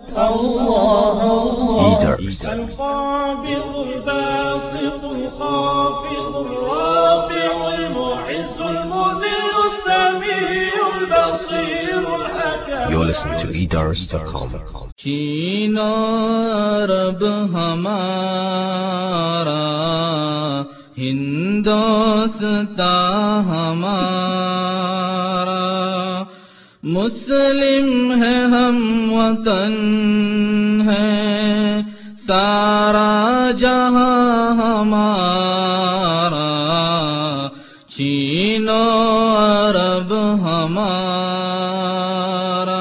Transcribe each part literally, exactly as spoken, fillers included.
الله الله Eater. القابض الباسط الخافض الرافع المعز المذل السميع البصير الحكم. You're listening to eaters dot com. चीन अरब हमारा हिंदोस्तां हमारा मुस्लिम है हम वतन है सारा जहां हमारा चीन अरब हमारा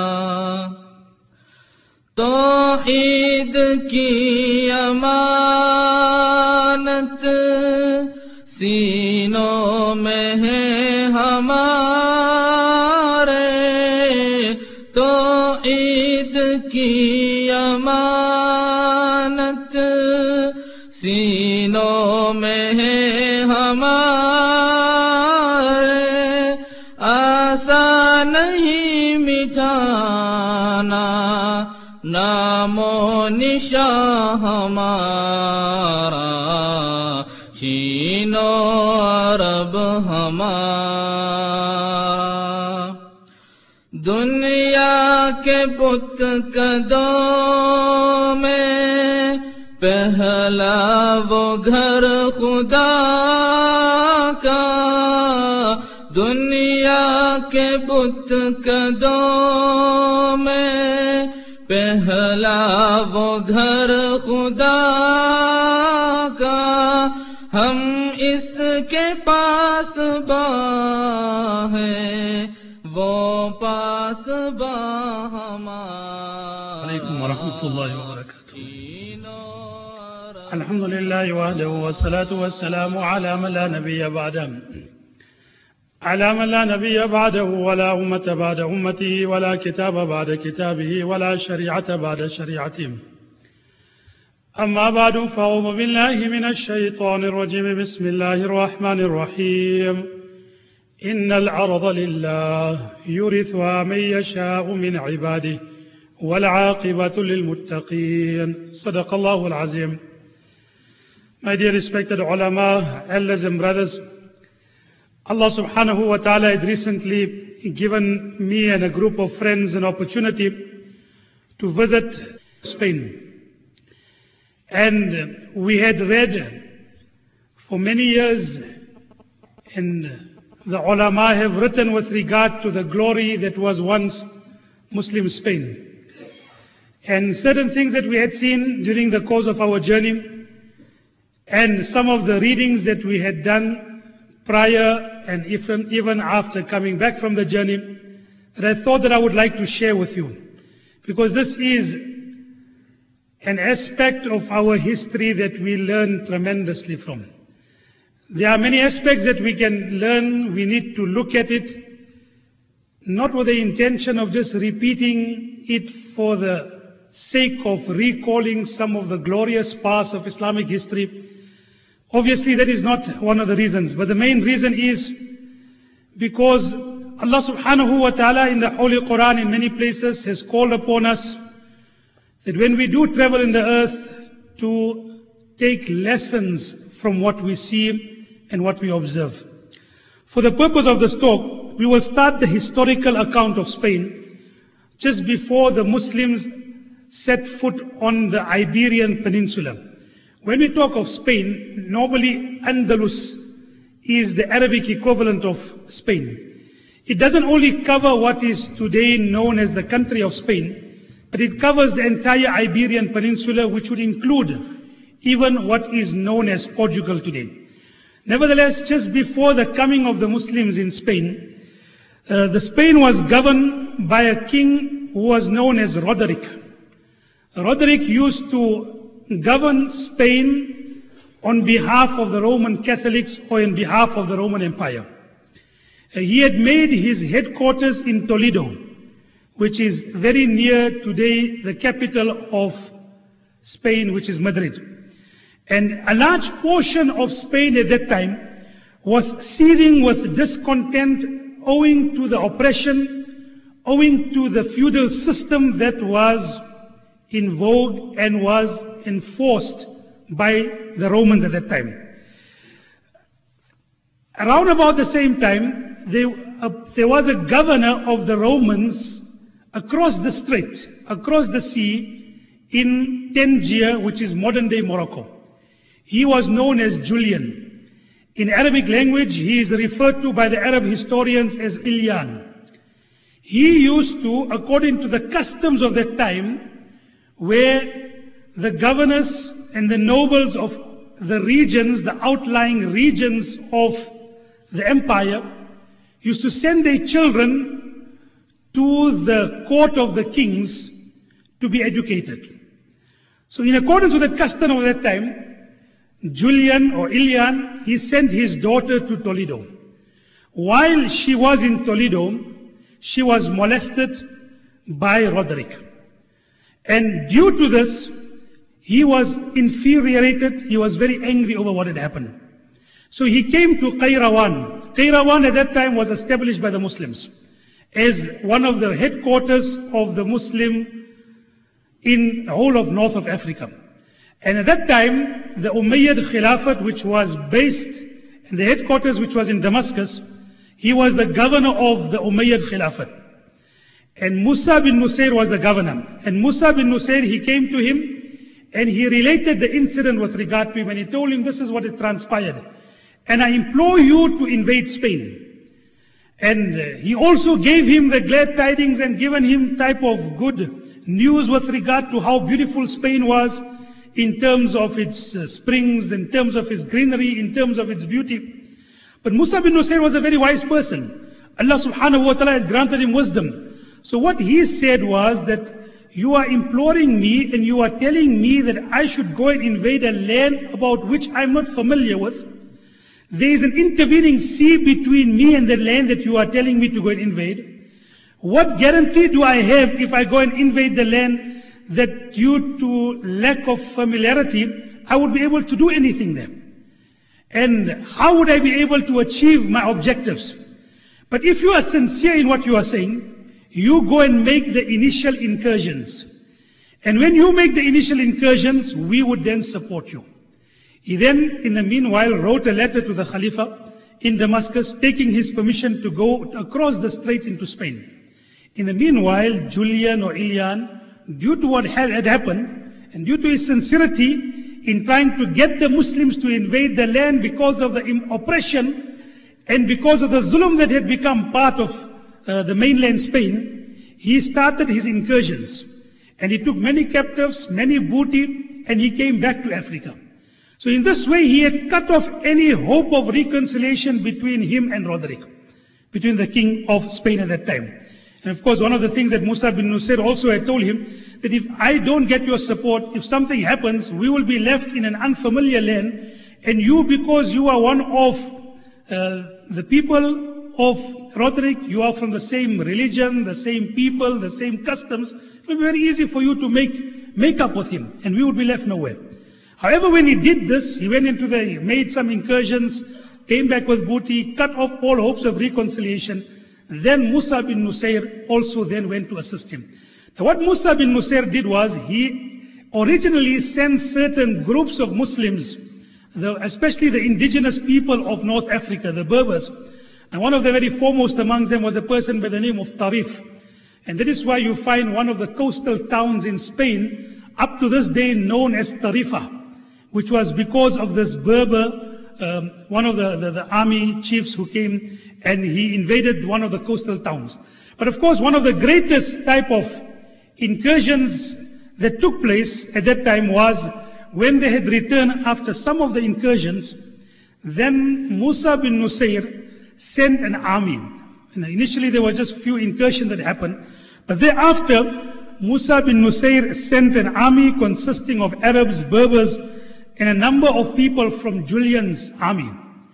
तौहीद की अमानत सीनों में है हमारे तौहीद की अमानत सीनों में है हमारे आसान नहीं मिटाना नामो निशा हमारा चीनो अरब हमारा दुनिया के बुत कदों में पहला वो घर खुदा का दुनिया के बुत कदों में पहला वो घर खुदा का हम इसके पास बा हैं वो पास बा हमारा। अलैकुम वरहमतुल्लाहि वबरकातुह। अल्हम्दुलिल्लाहि वहदहु वस्सलातु वस्सलामु अला मन ला नबिय्य बअदहु على من لا نبي بعده ولا أمة بعد أمته ولا كتاب بعد كتابه ولا شريعة بعد شريعته أما بعد فأعوذ بالله من الشيطان الرجيم بسم الله الرحمن الرحيم إن الأرض لله يورثها من يشاء من عباده والعاقبة للمتقين صدق الله العظيم. My dear respected ulama, elders and brothers, Allah subhanahu wa ta'ala had recently given me and a group of friends an opportunity to visit Spain. And we had read for many years, and the ulama have written with regard to the glory that was once Muslim Spain. And certain things that we had seen during the course of our journey, and some of the readings that we had done prior and even, even after coming back from the journey, that I thought that I would like to share with you. Because this is an aspect of our history that we learn tremendously from. There are many aspects that we can learn. We need to look at it, not with the intention of just repeating it for the sake of recalling some of the glorious parts of Islamic history. Obviously, that is not one of the reasons, but the main reason is because Allah subhanahu wa ta'ala in the Holy Quran in many places has called upon us that when we do travel in the earth to take lessons from what we see and what we observe. For the purpose of this talk, we will start the historical account of Spain just before the Muslims set foot on the Iberian Peninsula. When we talk of Spain, normally Andalus is the Arabic equivalent of Spain. It doesn't only cover what is today known as the country of Spain, but it covers the entire Iberian Peninsula, which would include even what is known as Portugal today. Nevertheless, just before the coming of the Muslims in Spain, uh, the Spain was governed by a king who was known as Roderick. Roderick used to govern Spain on behalf of the Roman Catholics or on behalf of the Roman Empire. Uh, he had made his headquarters in Toledo, which is very near today the capital of Spain, which is Madrid. And a large portion of Spain at that time was seething with discontent owing to the oppression, owing to the feudal system that was in vogue and was enforced by the Romans at that time. Around about the same time, there, uh, there was a governor of the Romans across the strait, across the sea, in Tangier, which is modern-day Morocco. He was known as Julian. In Arabic language, he is referred to by the Arab historians as Ilyan. He used to, according to the customs of that time, where the governors and the nobles of the regions, the outlying regions of the empire, used to send their children to the court of the kings to be educated. So in accordance with the custom of that time, Julian or Ilyan, he sent his daughter to Toledo. While she was in Toledo, she was molested by Roderick. And due to this, he was infuriated, he was very angry over what had happened. So he came to Qayrawan. Qayrawan at that time was established by the Muslims as one of the headquarters of the Muslim in the whole of north of Africa. And at that time, the Umayyad Khilafat, which was based in the headquarters which was in Damascus, he was the governor of the Umayyad Khilafat. And Musa bin Nusayr was the governor. And Musa bin Nusayr, he came to him and he related the incident with regard to him, and he told him, this is what had transpired. And I implore you to invade Spain. And uh, he also gave him the glad tidings and given him type of good news with regard to how beautiful Spain was in terms of its uh, springs, in terms of its greenery, in terms of its beauty. But Musa bin Nusayr was a very wise person. Allah subhanahu wa ta'ala had granted him wisdom. So what he said was that you are imploring me and you are telling me that I should go and invade a land about which I'm not familiar with. There is an intervening sea between me and the land that you are telling me to go and invade. What guarantee do I have if I go and invade the land that due to lack of familiarity, I would be able to do anything there? And how would I be able to achieve my objectives? But if you are sincere in what you are saying, you go and make the initial incursions. And when you make the initial incursions, we would then support you. He then, in the meanwhile, wrote a letter to the Khalifa in Damascus, taking his permission to go across the strait into Spain. In the meanwhile, Julian or Ilyan, due to what had happened, and due to his sincerity in trying to get the Muslims to invade the land because of the oppression and because of the zulm that had become part of uh, the mainland Spain, he started his incursions. And he took many captives, many booty, and he came back to Africa. So in this way, he had cut off any hope of reconciliation between him and Roderick, between the king of Spain at that time. And of course, one of the things that Musa bin Nusayr also had told him, that if I don't get your support, if something happens, we will be left in an unfamiliar land, and you, because you are one of uh, the people of Roderick, you are from the same religion, the same people, the same customs, it will be very easy for you to make, make up with him, and we would be left nowhere. However, when he did this, he went into the, he made some incursions, came back with booty, cut off all hopes of reconciliation. Then Musa bin Nusayr also then went to assist him. Now what Musa bin Nusayr did was, he originally sent certain groups of Muslims, the, especially the indigenous people of North Africa, the Berbers. And one of the very foremost amongst them was a person by the name of Tarif. And that is why you find one of the coastal towns in Spain, up to this day known as Tarifa, which was because of this Berber, um, one of the, the, the army chiefs who came and he invaded one of the coastal towns. But of course, one of the greatest type of incursions that took place at that time was when they had returned after some of the incursions, then Musa bin Nusayr sent an army. And initially there were just few incursions that happened, but thereafter Musa bin Nusayr sent an army consisting of Arabs, Berbers, and a number of people from Julian's army.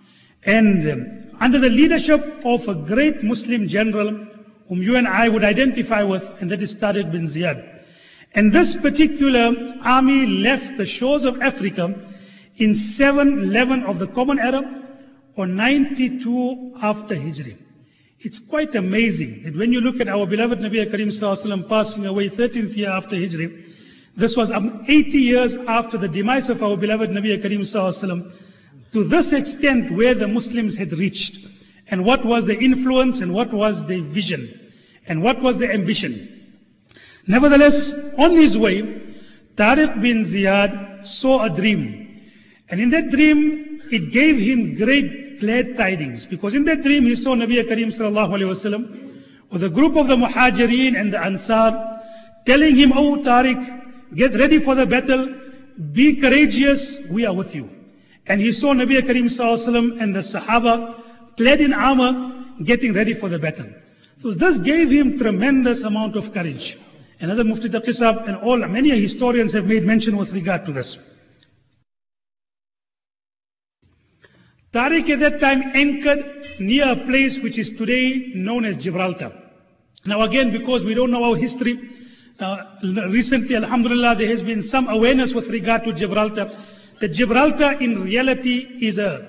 And um, under the leadership of a great Muslim general whom you and I would identify with, and that is Tariq bin Ziyad. And this particular army left the shores of Africa in seven eleven of the Common Era, or ninety-two after Hijri. It's quite amazing that when you look at our beloved Nabi Karim Sallallahu Alaihi Wasallam passing away thirteenth year after Hijri, This was um, eighty years after the demise of our beloved Nabi Kareem Sallallahu Alaihi Wasallam. To this extent where the Muslims had reached, and what was the influence, and what was the vision, and what was the ambition. Nevertheless, on his way, Tariq bin Ziyad saw a dream. And in that dream, it gave him great glad tidings. Because in that dream, he saw Nabi Kareem Sallallahu Alaihi Wasallam with a group of the Muhajirin and the Ansar, telling him, "Oh Tariq, get ready for the battle, be courageous, we are with you." And he saw Nabi Kareem Sallallahu Alaihi Wasallam and the Sahaba clad in armor, getting ready for the battle. So this gave him tremendous amount of courage. And as Mufti Taqi Sahab and all, many historians have made mention with regard to this. Tariq at that time anchored near a place which is today known as Gibraltar. Now again, because we don't know our history, uh, recently, alhamdulillah, there has been some awareness with regard to Gibraltar. That Gibraltar in reality is a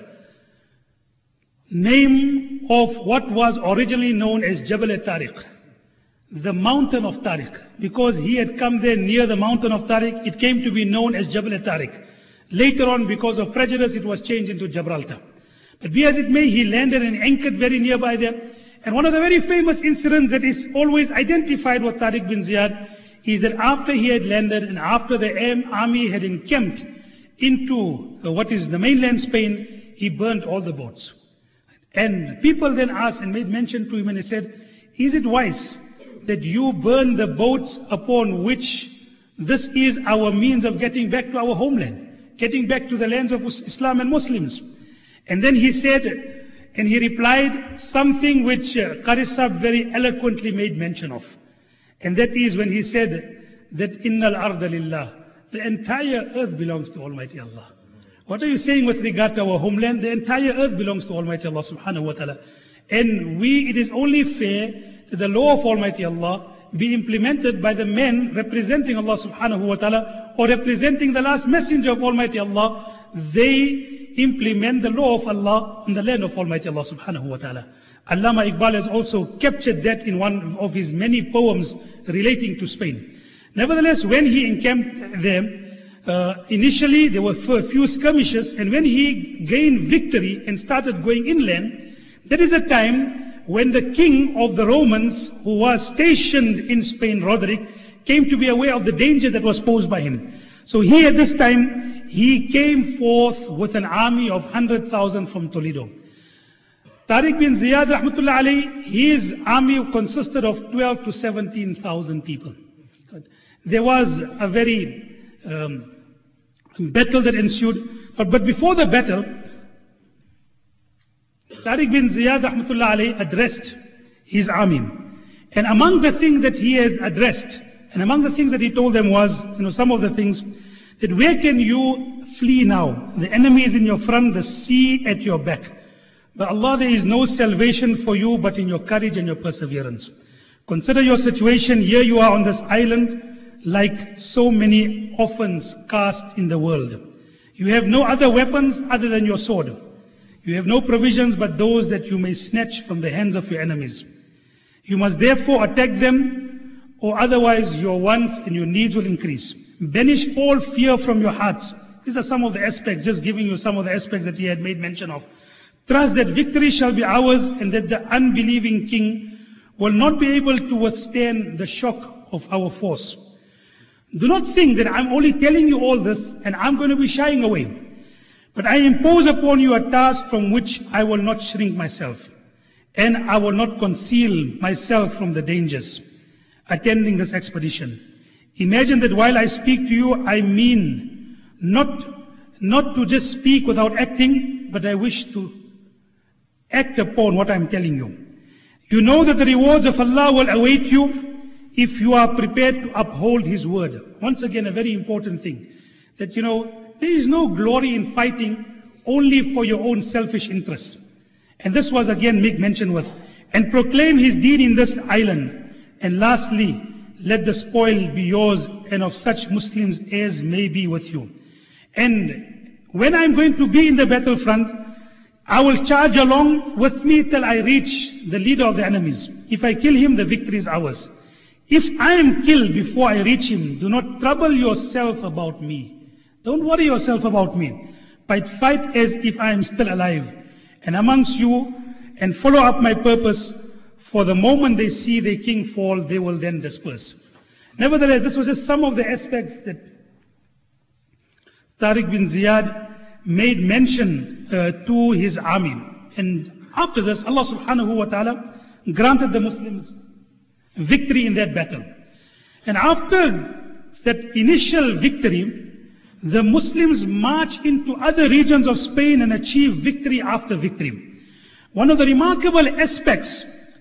name of what was originally known as Jabal Tariq, the mountain of Tariq. Because he had come there near the mountain of Tariq, it came to be known as Jabal Tariq. Later on, because of prejudice, it was changed into Gibraltar. But be as it may, he landed and anchored very nearby there. And one of the very famous incidents that is always identified with Tariq bin Ziyad is that after he had landed and after the army had encamped into uh, what is the mainland Spain, he burnt all the boats. And people then asked and made mention to him, and he said, "Is it wise that you burn the boats upon which this is our means of getting back to our homeland, getting back to the lands of Islam and Muslims?" And then he said, and he replied something which uh, Qari Sahib very eloquently made mention of. And that is when he said that Innal arda lillah, the entire earth belongs to Almighty Allah. What are you saying with regard to our homeland? The entire earth belongs to Almighty Allah subhanahu wa ta'ala. And we, it is only fair that the law of Almighty Allah be implemented by the men representing Allah subhanahu wa ta'ala or representing the last messenger of Almighty Allah. They implement the law of Allah in the land of Almighty Allah subhanahu wa ta'ala. Allama Iqbal has also captured that in one of his many poems relating to Spain. Nevertheless, when he encamped there, uh, initially there were a few skirmishes, and when he gained victory and started going inland, that is a time when the king of the Romans, who was stationed in Spain, Roderick, came to be aware of the danger that was posed by him. So he at this time, he came forth with an army of one hundred thousand from Toledo. Tariq bin Ziyad rahmatullah alayhi, his army consisted of twelve to seventeen thousand people. There was a very um, battle that ensued. But, but before the battle, Tariq bin Ziyad rahmatullah alayhi addressed his army. And among the things that he has addressed, and among the things that he told them was, you know, some of the things, that where can you flee now? The enemy is in your front, the sea at your back. But Allah, there is no salvation for you but in your courage and your perseverance. Consider your situation. Here you are on this island, like so many orphans cast in the world. You have no other weapons other than your sword. You have no provisions but those that you may snatch from the hands of your enemies. You must therefore attack them, or otherwise your wants and your needs will increase. Banish all fear from your hearts. These are some of the aspects, just giving you some of the aspects that he had made mention of. Trust that victory shall be ours, and that the unbelieving king will not be able to withstand the shock of our force. Do not think that I'm only telling you all this and I'm going to be shying away. But I impose upon you a task from which I will not shrink myself, and I will not conceal myself from the dangers attending this expedition. Imagine that while I speak to you, I mean not, not to just speak without acting, but I wish to act upon what I'm telling you. You know that the rewards of Allah will await you if you are prepared to uphold His word. Once again, a very important thing, that you know, there is no glory in fighting only for your own selfish interests. And this was again made mention with. And proclaim His deen in this island. And lastly, let the spoil be yours and of such Muslims as may be with you. And when I'm going to be in the battlefront, I will charge along with me till I reach the leader of the enemies. If I kill him, the victory is ours. if I am killed before I reach him, do not trouble yourself about me. Don't worry yourself about me. But fight as if I am still alive and amongst you, and follow up my purpose. For the moment they see their king fall, they will then disperse. Nevertheless, this was just some of the aspects that Tariq bin Ziyad made mention uh, to his army. And after this, Allah subhanahu wa ta'ala granted the Muslims victory in that battle. And after that initial victory, the Muslims marched into other regions of Spain and achieved victory after victory. One of the remarkable aspects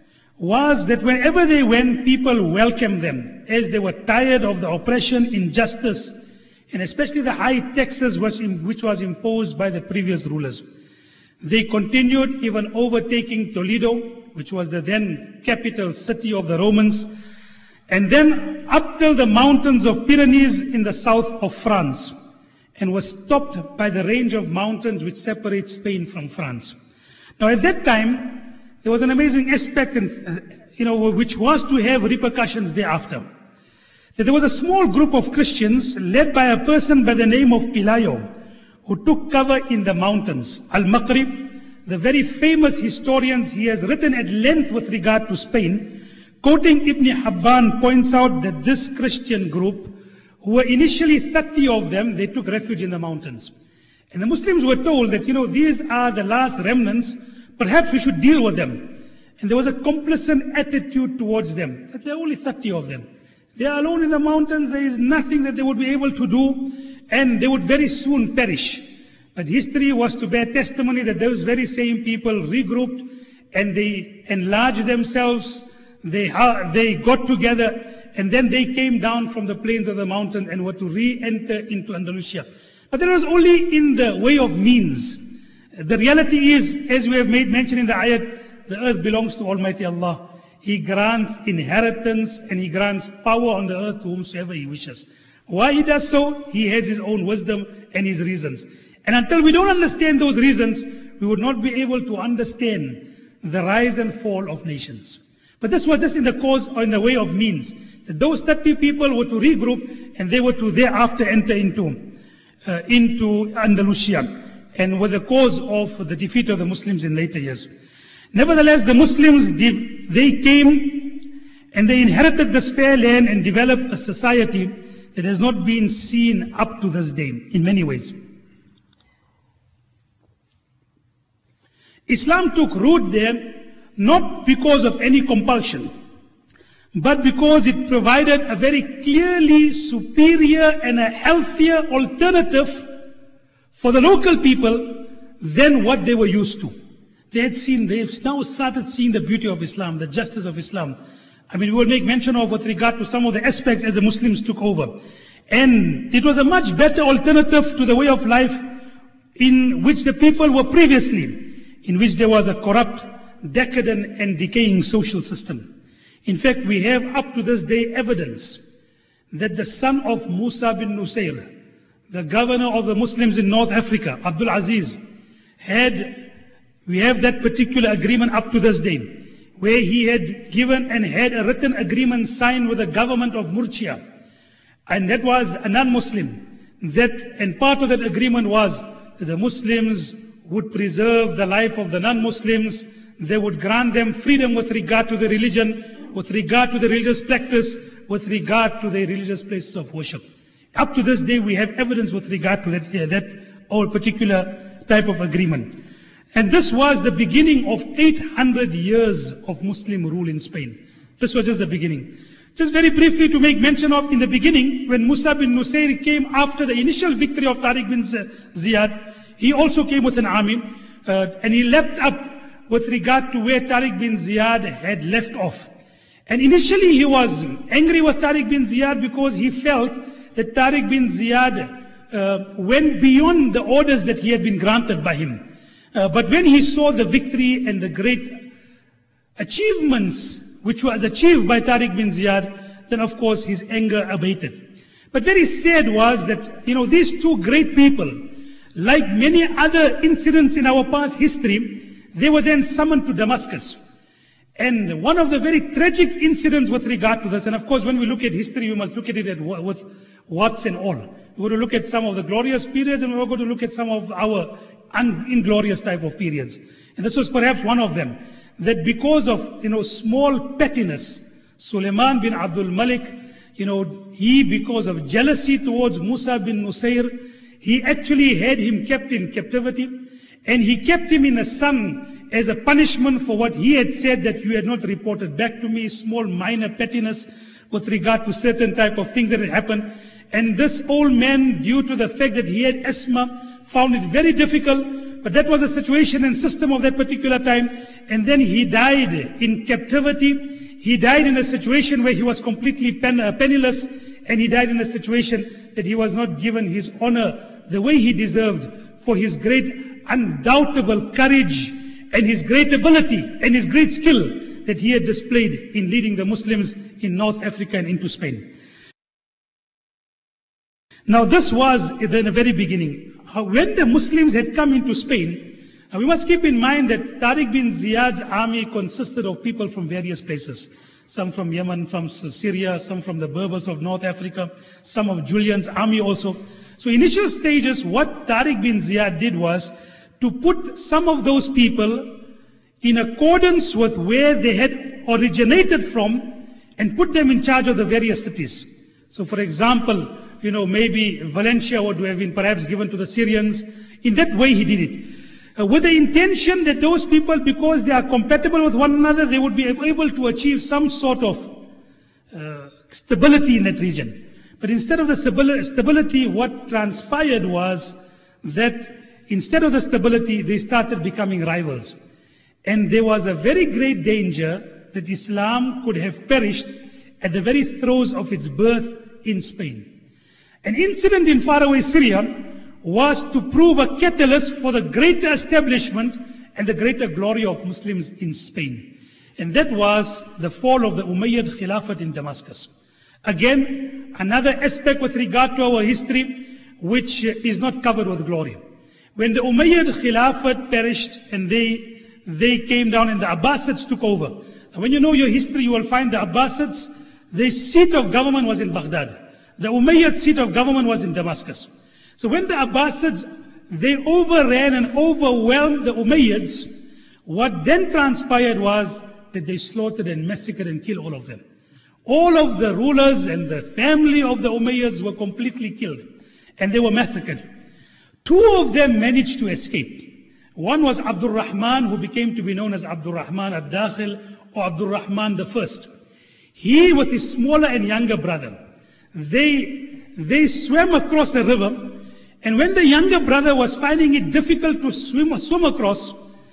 was that wherever they went, people welcomed them, as they were tired of the oppression, injustice, and especially the high taxes which, which was imposed by the previous rulers. They continued, even overtaking Toledo, which was the then capital city of the Romans, and then up till the mountains of Pyrenees in the south of France, and was stopped by the range of mountains which separate Spain from France. Now at that time, there was an amazing aspect, in, uh, you know, which was to have repercussions thereafter. That there was a small group of Christians led by a person by the name of Pelayo, who took cover in the mountains. Al-Maqrib, the very famous historian, he has written at length with regard to Spain, quoting Ibn Habban, points out that this Christian group, who were initially thirty of them, they took refuge in the mountains. And the Muslims were told that, you know, these are the last remnants, perhaps we should deal with them. And there was a complacent attitude towards them, that there are only thirty of them. They are alone in the mountains, there is nothing that they would be able to do, and they would very soon perish. But history was to bear testimony that those very same people regrouped, and they enlarged themselves, they, they got together, and then they came down from the plains of the mountain and were to re-enter into Andalusia. But that was only in the way of means. The reality is, as we have made mention in the ayat, the earth belongs to Almighty Allah. He grants inheritance and He grants power on the earth to whomsoever He wishes. Why He does so? He has His own wisdom and His reasons. And until we don't understand those reasons, we would not be able to understand the rise and fall of nations. But this was just in the cause or in the way of means. That those thirty people were to regroup and they were to thereafter enter into, uh, into Andalusia, and were the cause of the defeat of the Muslims in later years. Nevertheless, the Muslims, they came and they inherited this fair land and developed a society that has not been seen up to this day in many ways. Islam took root there not because of any compulsion, but because it provided a very clearly superior and a healthier alternative for the local people than what they were used to. They had seen, they've now started seeing the beauty of Islam, the justice of Islam. I mean, we will make mention of with regard to some of the aspects as the Muslims took over. And it was a much better alternative to the way of life in which the people were previously, in which there was a corrupt, decadent and decaying social system. In fact, we have up to this day evidence that the son of Musa bin Nusayr, the governor of the Muslims in North Africa, Abdul Aziz, had, we have that particular agreement up to this day, where he had given and had a written agreement signed with the government of Murcia. And that was a non-Muslim. That, and part of that agreement was that the Muslims would preserve the life of the non-Muslims. They would grant them freedom with regard to the religion, with regard to the religious practice, with regard to the religious places of worship. Up to this day, we have evidence with regard to that, uh, that or particular type of agreement. And this was the beginning of eight hundred years of Muslim rule in Spain. This was just the beginning. Just very briefly to make mention of, in the beginning, when Musa bin Nusayr came after the initial victory of Tariq bin Ziyad, he also came with an army, uh, and he leapt up with regard to where Tariq bin Ziyad had left off. And initially he was angry with Tariq bin Ziyad because he felt that Tariq bin Ziyad uh, went beyond the orders that he had been granted by him. Uh, but when he saw the victory and the great achievements which was achieved by Tariq bin Ziyad, then of course his anger abated. But very sad was that, you know, these two great people, like many other incidents in our past history, they were then summoned to Damascus. And one of the very tragic incidents with regard to this, and of course when we look at history, we must look at it at, with warts and all. We're going to look at some of the glorious periods, and we're going to look at some of our un- inglorious type of periods. And this was perhaps one of them. That because of, you know, small pettiness, Sulaiman bin Abdul Malik, you know, he, because of jealousy towards Musa bin Nusair, he actually had him kept in captivity, and he kept him in a sun as a punishment for what he had said that you had not reported back to me, small minor pettiness with regard to certain type of things that had happened. And this old man, due to the fact that he had asthma, found it very difficult, but that was the situation and system of that particular time. And then he died in captivity. He died in a situation where he was completely pen, uh, penniless, and he died in a situation that he was not given his honor the way he deserved for his great undoubtable courage and his great ability and his great skill that he had displayed in leading the Muslims in North Africa and into Spain. Now this was in the very beginning. When the Muslims had come into Spain, now we must keep in mind that Tariq bin Ziyad's army consisted of people from various places. Some from Yemen, from Syria, some from the Berbers of North Africa, some of Julian's army also. So initial stages, what Tariq bin Ziyad did was to put some of those people in accordance with where they had originated from and put them in charge of the various cities. So for example, you know, maybe Valencia would have been perhaps given to the Syrians. In that way he did it. Uh, with the intention that those people, because they are compatible with one another, they would be able to achieve some sort of uh, stability in that region. But instead of the stability, what transpired was that instead of the stability, they started becoming rivals. And there was a very great danger that Islam could have perished at the very throes of its birth in Spain. An incident in faraway Syria was to prove a catalyst for the greater establishment and the greater glory of Muslims in Spain. And that was the fall of the Umayyad Khilafat in Damascus. Again, another aspect with regard to our history which is not covered with glory. When the Umayyad Khilafat perished and they, they came down and the Abbasids took over. And when you know your history, you will find the Abbasids, the seat of government was in Baghdad. The Umayyad seat of government was in Damascus. So when the Abbasids, they overran and overwhelmed the Umayyads, what then transpired was that they slaughtered and massacred and killed all of them. All of the rulers and the family of the Umayyads were completely killed, and they were massacred. Two of them managed to escape. One was Abdul Rahman, who became to be known as Abdul Rahman ad-Dakhil or Abdul Rahman the First. He with his smaller and younger brother, they, they swam across the river. And when the younger brother was finding it difficult to swim, swim across,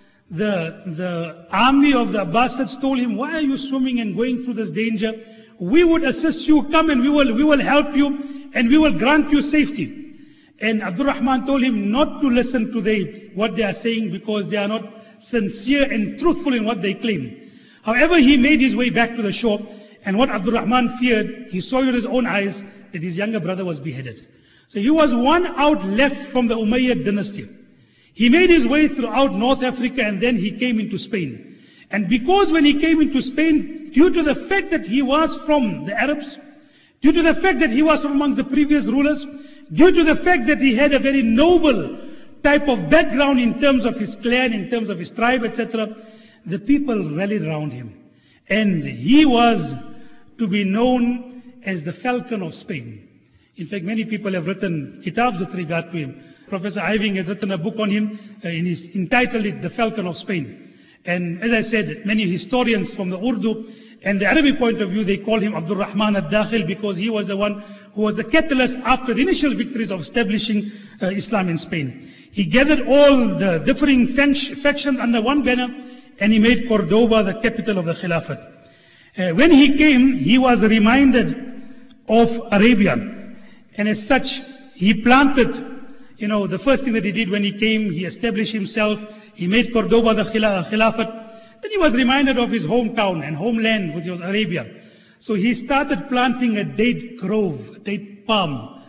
the, the army of the Abbasids told him, why are you swimming and going through this danger? We would assist you, come and we will, we will help you and we will grant you safety. And Abdul Rahman told him not to listen to they, what they are saying because they are not sincere and truthful in what they claim. However, he made his way back to the shore, and what Abdul Rahman feared, he saw with his own eyes that his younger brother was beheaded. So he was one out left from the Umayyad dynasty. He made his way throughout North Africa and then he came into Spain. And because when he came into Spain, due to the fact that he was from the Arabs, due to the fact that he was from amongst the previous rulers, due to the fact that he had a very noble type of background in terms of his clan, in terms of his tribe, et cetera, the people rallied around him. And he was to be known as the Falcon of Spain. In fact, many people have written kitabs with regard to him. Professor Iving has written a book on him, uh, and he's entitled it The Falcon of Spain. And as I said, many historians from the Urdu and the Arabic point of view, they call him Abdul Rahman ad-Dakhil because he was the one who was the catalyst after the initial victories of establishing uh, Islam in Spain. He gathered all the differing factions under one banner and he made Cordoba the capital of the Khilafat. Uh, when he came, he was reminded of Arabia. And as such, he planted, you know, the first thing that he did when he came, he established himself, he made Cordoba the Khilafat. Then he was reminded of his hometown and homeland, which was Arabia. So he started planting a date grove, a date palm.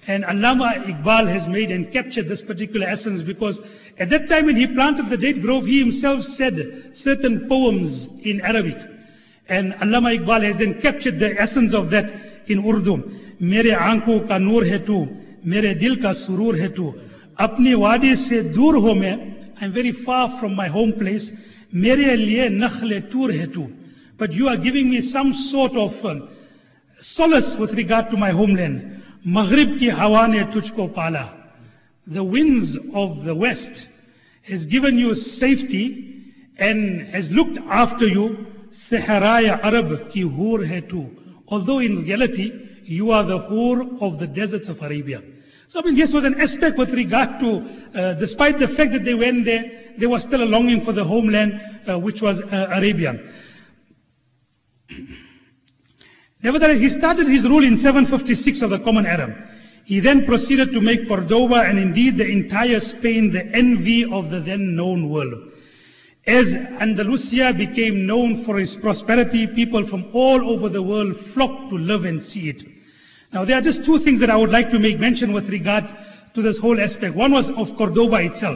And Allama Iqbal has made and captured this particular essence, because at that time when he planted the date grove, he himself said certain poems in Arabic. And Allama Iqbal has then captured the essence of that in Urdu. Mere aankhon ka noor hai tu, mere dil ka surur hai tu, apni wadi se dur ho main, I'm very far from my home place, mere liye nakhle tur hai tu. But you are giving me some sort of um, solace with regard to my homeland. Maghrib ki hawa ne tujhko pala. The winds of the west has given you safety and has looked after you. Saharaya Arab ki hoor hai tu. Although in reality, you are the hoor of the deserts of Arabia. So I mean, this was an aspect with regard to, uh, despite the fact that they went there, there was still a longing for the homeland, uh, which was uh, Arabia. Nevertheless, he started his rule in seven fifty-six of the Common Era. He then proceeded to make Cordoba and indeed the entire Spain the envy of the then known world. As Andalusia became known for its prosperity, people from all over the world flocked to live and see it. Now, there are just two things that I would like to make mention with regard to this whole aspect. One was of Cordoba itself.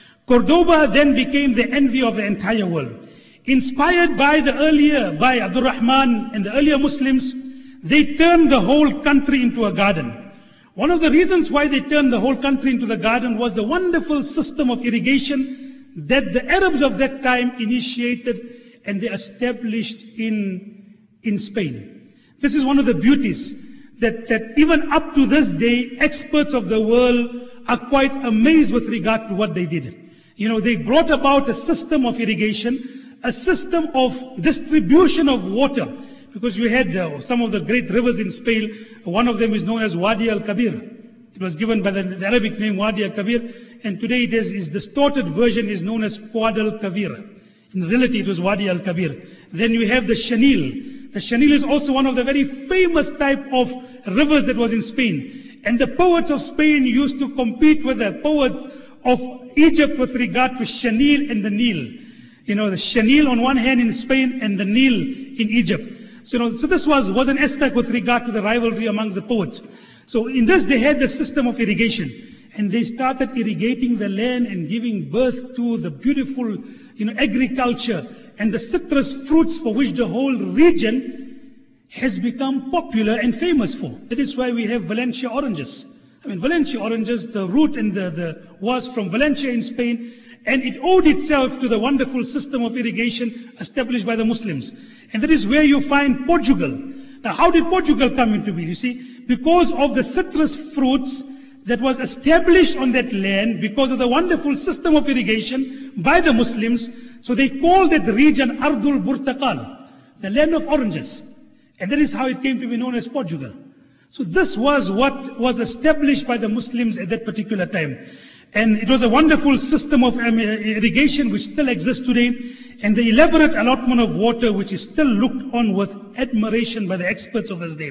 Cordoba then became the envy of the entire world. Inspired by the earlier, by Abdul Rahman and the earlier Muslims, they turned the whole country into a garden. One of the reasons why they turned the whole country into the garden was the wonderful system of irrigation that the Arabs of that time initiated and they established in, in Spain. This is one of the beauties that, that even up to this day, experts of the world are quite amazed with regard to what they did. You know, they brought about a system of irrigation, a system of distribution of water, because you had uh, some of the great rivers in Spain. One of them is known as Wadi al-Kabir. It was given by the, the Arabic name Wadi al-Kabir, and today it is, its distorted version is known as Quad al-Kabir. In reality, it was Wadi al-Kabir. Then you have the Shanil. The Shanil is also one of the very famous type of rivers that was in Spain. And the poets of Spain used to compete with the poets of Egypt with regard to Shanil and the Nile. You know, the Shanil on one hand in Spain and the Nile in Egypt. So, you know, so this was, was an aspect with regard to the rivalry amongst the poets. So in this they had the system of irrigation. And they started irrigating the land and giving birth to the beautiful, you know, agriculture and the citrus fruits for which the whole region has become popular and famous for. That is why we have Valencia oranges. I mean, Valencia oranges, the root and the, the was from Valencia in Spain, and it owed itself to the wonderful system of irrigation established by the Muslims. And that is where you find Portugal. Now, how did Portugal come into being? You see, because of the citrus fruits that was established on that land, because of the wonderful system of irrigation by the Muslims, so they called that region Ardul Burtaqal, the land of oranges. And that is how it came to be known as Portugal. So this was what was established by the Muslims at that particular time. And it was a wonderful system of irrigation which still exists today, and the elaborate allotment of water which is still looked on with admiration by the experts of this day.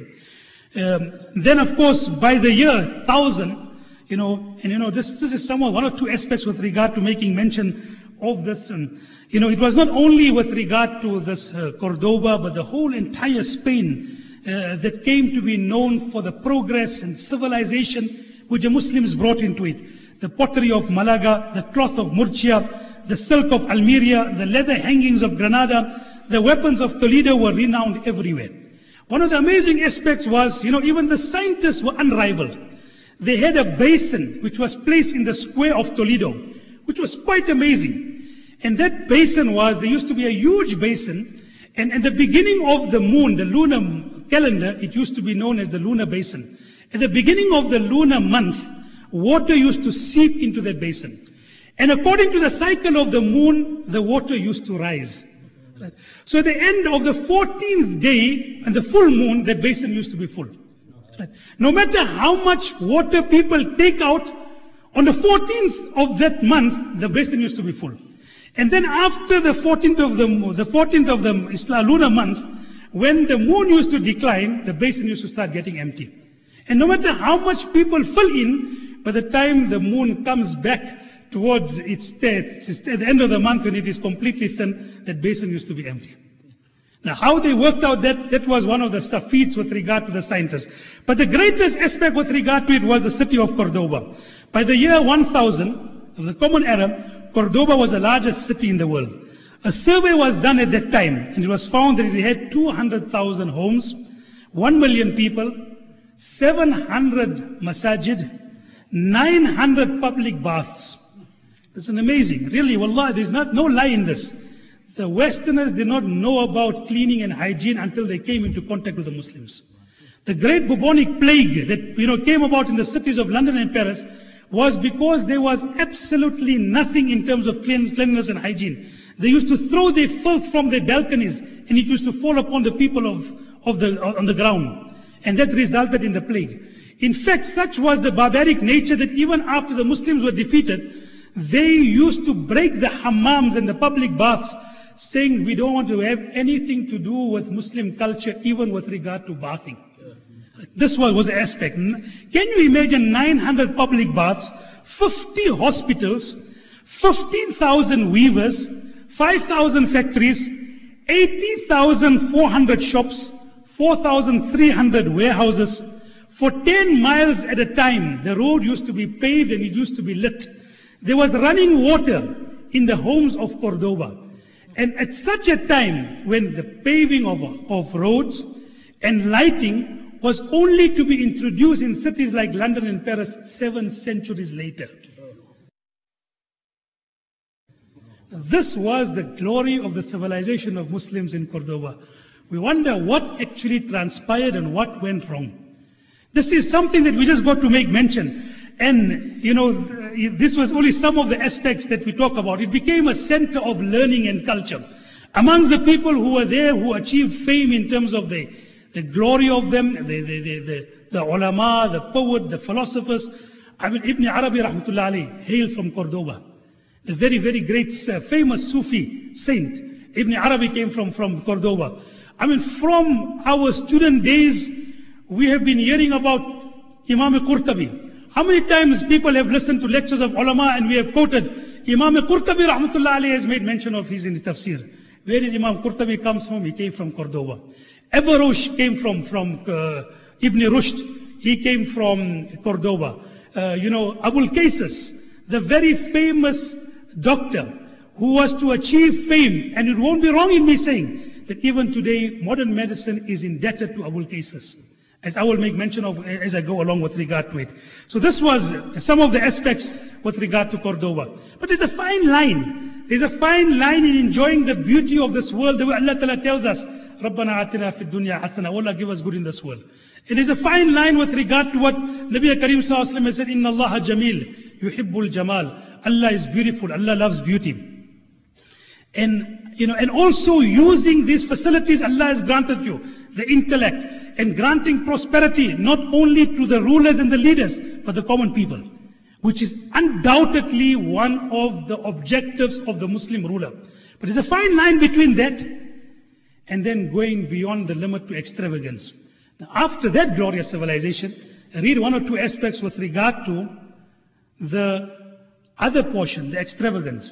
Um, then of course by the year thousand, you know, and you know, this, this is somewhat one or two aspects with regard to making mention of this. And, you know, it was not only with regard to this uh, Cordoba, but the whole entire Spain uh, that came to be known for the progress and civilization which the Muslims brought into it. The pottery of Malaga, the cloth of Murcia, the silk of Almeria, the leather hangings of Granada, the weapons of Toledo were renowned everywhere. One of the amazing aspects was, you know, even the scientists were unrivaled. They had a basin which was placed in the square of Toledo, which was quite amazing. And that basin was, there used to be a huge basin, and at the beginning of the moon, the lunar calendar, it used to be known as the lunar basin. At the beginning of the lunar month, water used to seep into that basin. And according to the cycle of the moon, the water used to rise. Right? So at the end of the fourteenth day, and the full moon, that basin used to be full. Right? No matter how much water people take out, on the fourteenth of that month, the basin used to be full. And then after the fourteenth of the, the fourteenth of the lunar month, when the moon used to decline, the basin used to start getting empty. And no matter how much people fill in, by the time the moon comes back towards its state, at the end of the month when it is completely thin, that basin used to be empty. Now, how they worked out that, that was one of the feats with regard to the scientists. But the greatest aspect with regard to it was the city of Cordoba. By the year one thousand of the Common Era, Cordoba was the largest city in the world. A survey was done at that time, and it was found that it had two hundred thousand homes, one million people, seven hundred masajid, nine hundred public baths. It's an amazing, really, wallah, there's not, no lie in this. The Westerners did not know about cleaning and hygiene until they came into contact with the Muslims. The great bubonic plague that, you know, came about in the cities of London and Paris was because there was absolutely nothing in terms of clean, cleanliness and hygiene. They used to throw their filth from their balconies, and it used to fall upon the people of, of the, on the ground. And that resulted in the plague. In fact, such was the barbaric nature that even after the Muslims were defeated, they used to break the hammams and the public baths, saying we don't want to have anything to do with Muslim culture, even with regard to bathing. This was, was the aspect. Can you imagine nine hundred public baths, fifty hospitals, fifteen thousand weavers, five thousand factories, eighty thousand four hundred shops, four thousand three hundred warehouses. For ten miles at a time, the road used to be paved and it used to be lit. There was running water in the homes of Cordoba. And at such a time, when the paving of, of roads and lighting was only to be introduced in cities like London and Paris seven centuries later. This was the glory of the civilization of Muslims in Cordoba. We wonder what actually transpired and what went wrong. This is something that we just got to make mention. And, you know, this was only some of the aspects that we talk about. It became a center of learning and culture. Amongst the people who were there, who achieved fame in terms of the, the glory of them, the, the, the, the, the ulama, the poet, the philosophers. I mean, Ibn Arabi, rahmatullah alayhi, hailed from Cordoba. The very, very great, uh, famous Sufi saint. Ibn Arabi came from, from Cordoba. I mean, from our student days, we have been hearing about Imam Qurtubi. How many times people have listened to lectures of ulama and we have quoted Imam Qurtubi rahmatullah alayhi has made mention of his in the tafsir. Where did Imam Qurtubi comes from? He came from Cordoba. Abu Rushd came from, from uh, Ibn Rushd. He came from Cordoba. Uh, you know, Abul Qaisas, the very famous doctor who was to achieve fame, and it won't be wrong in me saying that even today modern medicine is indebted to Abul Qaisas, as I will make mention of as I go along with regard to it. So this was some of the aspects with regard to Cordoba. But there's a fine line. There's a fine line in enjoying the beauty of this world. The way Allah Ta'ala tells us, Rabbana atina fid dunya hasana. Allah give us good in this world. It is a fine line with regard to what Nabi Kareem Sallallahu Alaihi Wasallam has said, Inna Allah jameel, yuhibbul jamal. Allah is beautiful. Allah loves beauty. And, you know, and also using these facilities Allah has granted you, the intellect, and granting prosperity not only to the rulers and the leaders, but the common people, which is undoubtedly one of the objectives of the Muslim ruler. But there's a fine line between that and then going beyond the limit to extravagance. Now, after that glorious civilization, I read one or two aspects with regard to the other portion, the extravagance.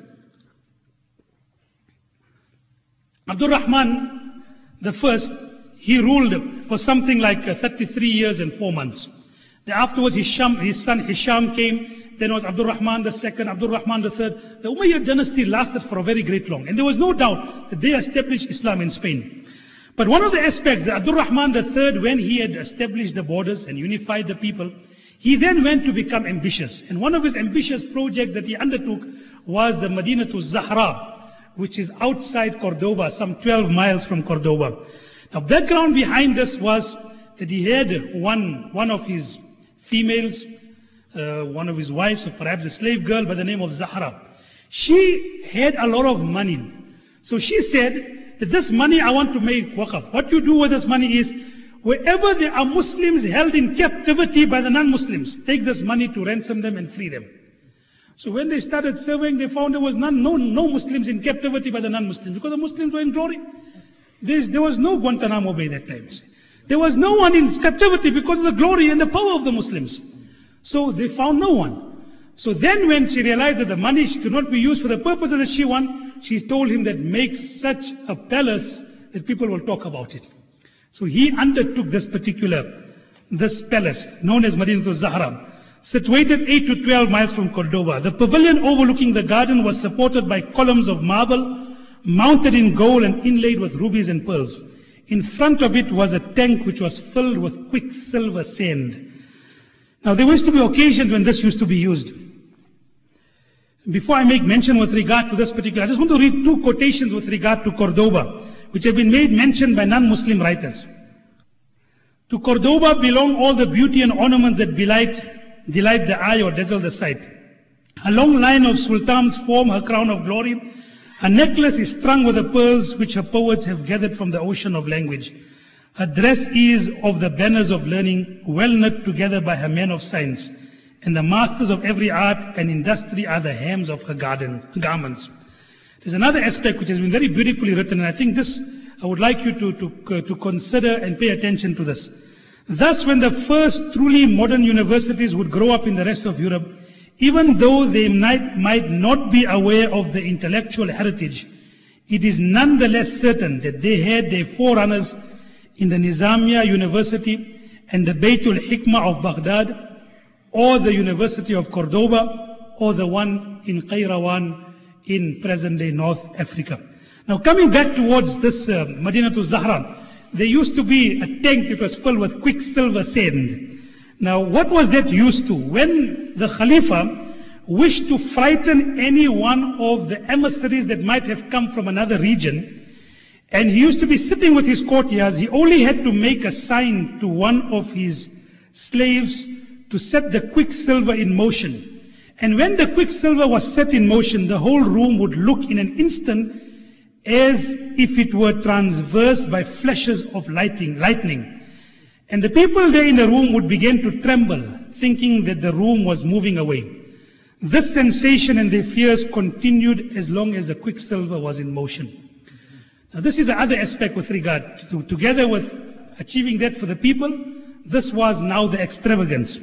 Abdul Rahman the first, he ruled for something like uh, thirty-three years and four months. Then afterwards Hisham, his son Hisham came. Then was Abdul Rahman the second, Abdul Rahman the third. The Umayyad dynasty lasted for a very great long. And there was no doubt that they established Islam in Spain. But one of the aspects that Abdul Rahman the third, when he had established the borders and unified the people, he then went to become ambitious. And one of his ambitious projects that he undertook was the Madinatul Zahra, which is outside Cordoba, some twelve miles from Cordoba. Now, background behind this was that he had one, one of his females, uh, one of his wives, or perhaps a slave girl by the name of Zahra. She had a lot of money. So she said that this money I want to make waqf. What you do with this money is, wherever there are Muslims held in captivity by the non-Muslims, take this money to ransom them and free them. So when they started surveying, they found there was none, no, no Muslims in captivity by the non-Muslims, because the Muslims were in glory. There's, there was no Guantanamo Bay that time. There was no one in captivity because of the glory and the power of the Muslims. So they found no one. So then when she realized that the money could not be used for the purpose that she wanted, she told him that make such a palace that people will talk about it. So he undertook this particular, this palace, known as Madinatul Zahra, situated eight to twelve miles from Cordoba. The pavilion overlooking the garden was supported by columns of marble, mounted in gold and inlaid with rubies and pearls. In front of it was a tank which was filled with quicksilver sand. Now there used to be occasions when this used to be used. Before I make mention with regard to this particular, I just want to read two quotations with regard to Cordoba, which have been made mention by non-Muslim writers. To Cordoba belong all the beauty and ornaments that delight, delight the eye or dazzle the sight. A long line of sultans form her crown of glory. Her necklace is strung with the pearls which her poets have gathered from the ocean of language. Her dress is of the banners of learning, well knit together by her men of science. And the masters of every art and industry are the hems of her gardens, garments. There's another aspect which has been very beautifully written, and I think this, I would like you to, to, uh, to consider and pay attention to this. Thus, when the first truly modern universities would grow up in the rest of Europe, even though they might, might not be aware of the intellectual heritage, it is nonetheless certain that they had their forerunners in the Nizamiya University and the Baytul Hikmah of Baghdad, or the University of Cordoba, or the one in Qayrawan in present-day North Africa. Now coming back towards this uh, Madinatul Zahra, there used to be a tank that was filled with quicksilver sand. Now what was that used to? When the Khalifa wished to frighten any one of the emissaries that might have come from another region, and he used to be sitting with his courtiers, he only had to make a sign to one of his slaves to set the quicksilver in motion. And when the quicksilver was set in motion, the whole room would look in an instant as if it were traversed by flashes of lightning, lightning. And the people there in the room would begin to tremble, thinking that the room was moving away. This sensation and their fears continued as long as the quicksilver was in motion. Now this is the other aspect with regard to, together with achieving that for the people, this was now the extravagance.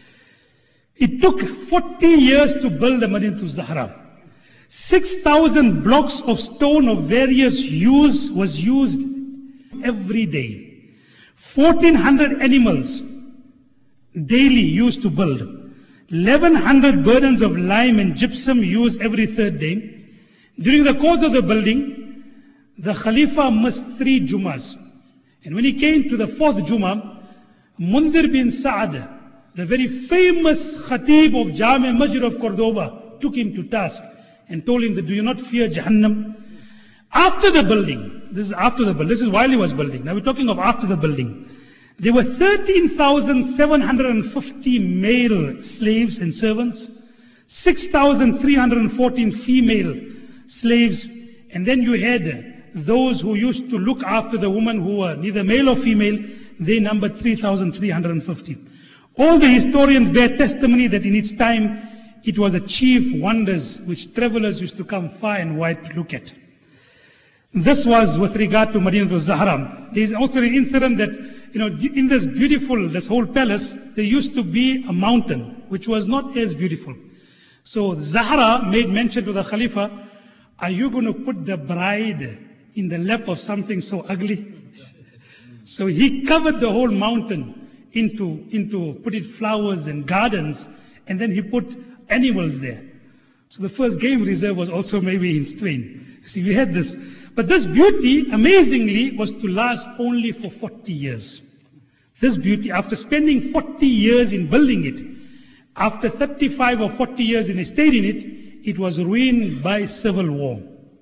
It took forty years to build the Madinatul Zahra. six thousand blocks of stone of various hues was used every day. fourteen hundred animals daily used to build. eleven hundred burdens of lime and gypsum used every third day. During the course of the building, the Khalifa missed three Jumas. And when he came to the fourth Juma, Mundhir bin Sa'ad, the very famous Khatib of Jami Masjid of Cordoba, took him to task and told him that, do you not fear Jahannam? After the building, this is after the building, this is while he was building, now we're talking of after the building, there were thirteen thousand seven hundred fifty male slaves and servants, six thousand three hundred fourteen female slaves, and then you had those who used to look after the women who were neither male or female, they numbered three thousand three hundred fifty. All the historians bear testimony that in its time, it was a chief wonders which travelers used to come far and wide to look at. This was with regard to Madinatul Zahra. There is also an incident that, you know, in this beautiful, this whole palace, there used to be a mountain which was not as beautiful. So Zahra made mention to the Khalifa, are you going to put the bride in the lap of something so ugly? So he covered the whole mountain into, into put it flowers and gardens, and then he put animals there. So the first game reserve was also maybe in Spain. You see, we had this. But this beauty, amazingly, was to last only for forty years. This beauty, after spending forty years in building it, after thirty-five or forty years in stayed in it, it was ruined by civil war.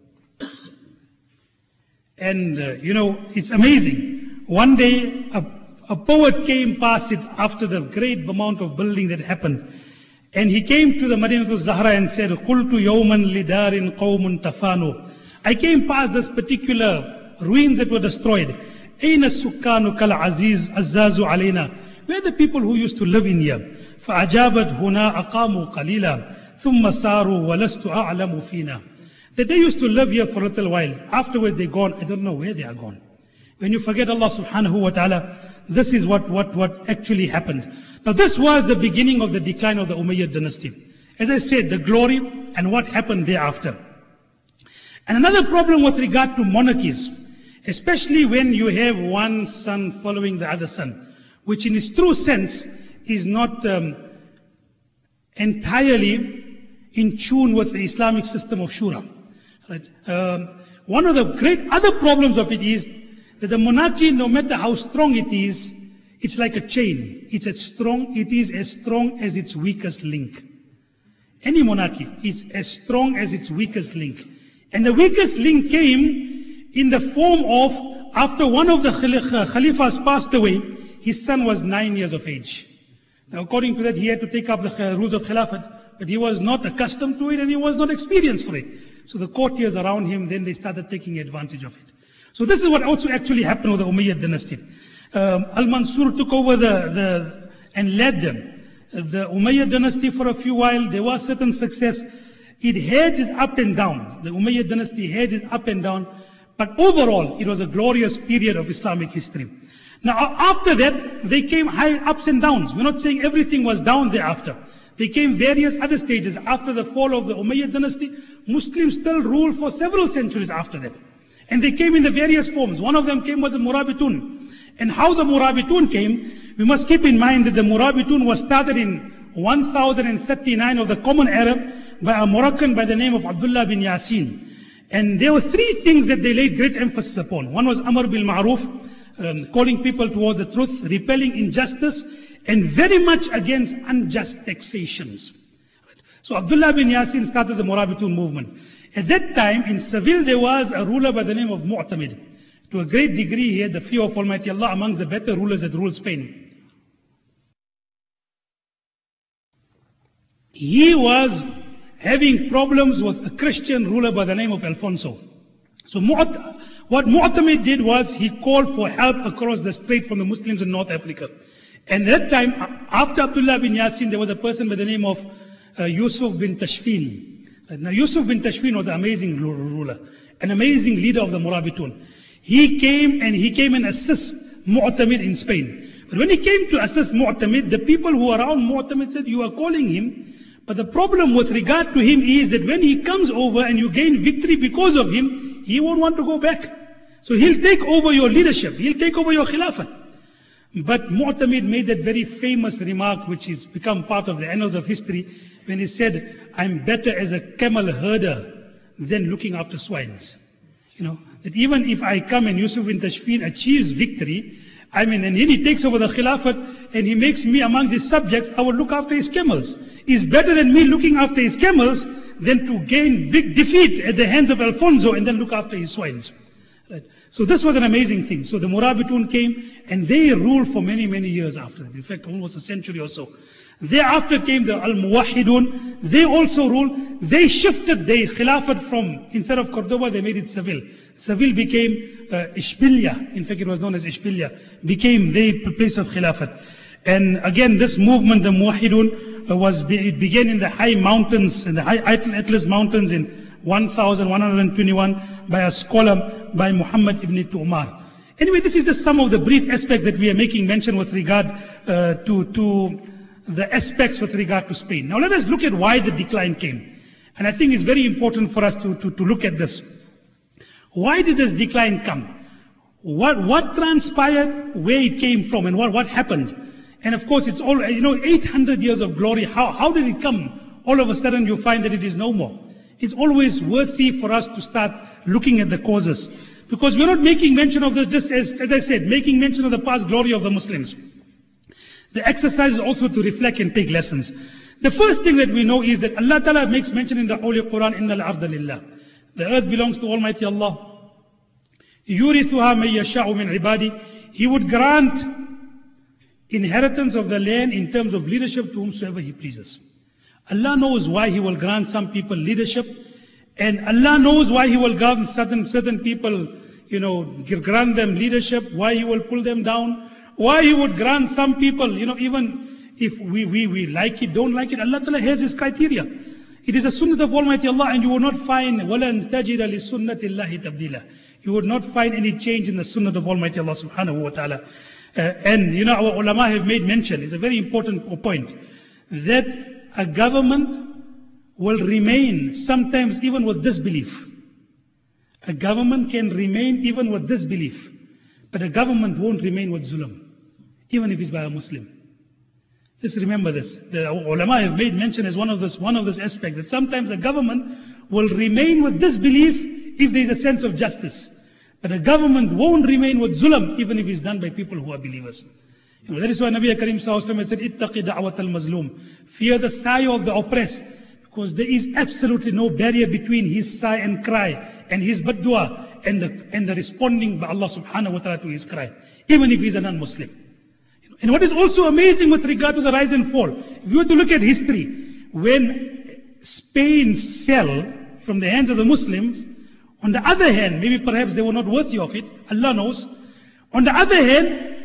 And, uh, you know, it's amazing. One day, a, a poet came past it after the great amount of building that happened. And he came to the Madinatul Zahra and said, قُلْتُ يَوْمًا لِدَارٍ قَوْمٌ تَفَانُوا. I came past this particular ruins that were destroyed. أَيْنَ السُّكَّانُ كَالْعَزِيزُ عَزَّازُ عَلَيْنَا. Where are the people who used to live in here? فَأَجَابَتْ هُنَا أَقَامُوا قَلِيلًا ثُمَّ سَارُوا وَلَسْتُ أَعْلَمُ فِينَا. That they used to live here for a little while. Afterwards they're gone. I don't know where they are gone. When you forget Allah subhanahu wa ta'ala, this is what, what, what actually happened. Now this was the beginning of the decline of the Umayyad dynasty. As I said, the glory and what happened thereafter. And another problem with regard to monarchies Especially when you have one son following the other son, which in its true sense is not um, entirely in tune with the Islamic system of shura. Right? Um, one of the great other problems of it is that the monarchy, no matter how strong it is, it's like a chain. It's as strong, it is as strong as its weakest link. Any monarchy is as strong as its weakest link. And the weakest link came in the form of, after one of the Khalifas passed away, his son was nine years of age. Now according to that, he had to take up the rules of Khilafat, but he was not accustomed to it and he was not experienced for it. So the courtiers around him, then they started taking advantage of it. So this is what also actually happened with the Umayyad dynasty. Um, Al-Mansur took over the, the and led them. The Umayyad dynasty for a few while, there was certain success. It hedges up and down. The Umayyad dynasty hedges up and down. But overall, it was a glorious period of Islamic history. Now after that, they came high ups and downs. We're not saying everything was down thereafter. There came various other stages. After the fall of the Umayyad dynasty, Muslims still ruled for several centuries after that. And they came in the various forms. One of them came was the Murabitun. And how the Murabitun came, we must keep in mind that the Murabitun was started in one thousand thirty-nine of the Common Era by a Moroccan by the name of Abdullah bin Yasin. And there were three things that they laid great emphasis upon. One was Amr bil Ma'ruf, um, calling people towards the truth, repelling injustice, and very much against unjust taxations. So Abdullah bin Yasin started the Murabitun movement. At that time in Seville there was a ruler by the name of Mu'tamid. To a great degree he had the fear of Almighty Allah amongst the better rulers that ruled Spain. He was having problems with a Christian ruler by the name of Alfonso. So what Mu'tamid did was he called for help across the strait from the Muslims in North Africa. And at that time, after Abdullah bin Yasin, there was a person by the name of uh, Yusuf bin Tashfin. Now Yusuf bin Tashfin was an amazing ruler, an amazing leader of the Murabitun. He came and he came and assist Mu'tamid in Spain. But when he came to assist Mu'tamid, the people who were around Mu'tamid said, you are calling him, but the problem with regard to him is that when he comes over and you gain victory because of him, he won't want to go back. So he'll take over your leadership, he'll take over your Khilafat. But Mu'tamid made that very famous remark which has become part of the annals of history when he said, I'm better as a camel herder than looking after swines. You know, that even if I come and Yusuf bin Tashfin achieves victory, I mean, and then he takes over the Khilafat and he makes me amongst his subjects, I will look after his camels. It's better than me looking after his camels than to gain big defeat at the hands of Alfonso and then look after his swines. Right. So this was an amazing thing. So the Murabitun came and they ruled for many, many years after that. In fact, almost a century or so. Thereafter came the Al-Muwahidun. They also ruled. They shifted their Khilafat from, instead of Cordoba, they made it Seville. Seville became uh, Ishbilia. In fact, it was known as Ishbilia. Became the place of Khilafat. And again, this movement, the Muwahidun, uh, was, it began in the high mountains, in the high Atlas mountains in one thousand one hundred twenty-one by a scholar by Muhammad ibn Tu'mar. Anyway, this is just some of the brief aspects that we are making mention with regard uh, to, to the aspects with regard to Spain. Now let us look at why the decline came. And I think it's very important for us to, to, to look at this. Why did this decline come? What, what transpired, where it came from, and what, what happened? And of course, it's all, you know, eight hundred years of glory. How, how did it come? All of a sudden you find that it is no more. It's always worthy for us to start looking at the causes. Because we're not making mention of this just as, as I said, making mention of the past glory of the Muslims. The exercise is also to reflect and take lessons. The first thing that we know is that Allah Ta'ala makes mention in the Holy Quran, Inna al-arda lillah. The earth belongs to Almighty Allah. Yurithuha may yasha'u min ibadi. He would grant inheritance of the land in terms of leadership to whomsoever He pleases. Allah knows why He will grant some people leadership, and Allah knows why He will grant certain certain people, you know, grant them leadership, why He will pull them down, why He would grant some people, you know, even if we, we, we like it, don't like it, Allah Ta'ala has His criteria. It is a sunnah of Almighty Allah, and you will not find وَلَن تَجِدَ لِسُنَّةِ اللَّهِ تَبْدِيلًا. You would not find any change in the sunnah of Almighty Allah subhanahu wa ta'ala. Uh, and you know, our ulama have made mention, it's a very important point, that a government will remain sometimes even with disbelief. A government can remain even with this belief, but a government won't remain with zulm, even if it's by a Muslim. Just remember this. The ulama have made mention as one of this, one of this aspects, that sometimes a government will remain with this belief if there is a sense of justice. But a government won't remain with zulm, even if it's done by people who are believers. You know, that is why Nabi Karim Sallallahu Alaihi Wasallam said, Ittaqi da'wat al-mazlum. Fear the sigh of the oppressed, because there is absolutely no barrier between his sigh and cry, and his bad-dua, and the, and the responding by Allah subhanahu wa ta'ala to his cry, even if he's a non-Muslim. And what is also amazing with regard to the rise and fall, if you were to look at history, when Spain fell from the hands of the Muslims, on the other hand, maybe perhaps they were not worthy of it, Allah knows. On the other hand,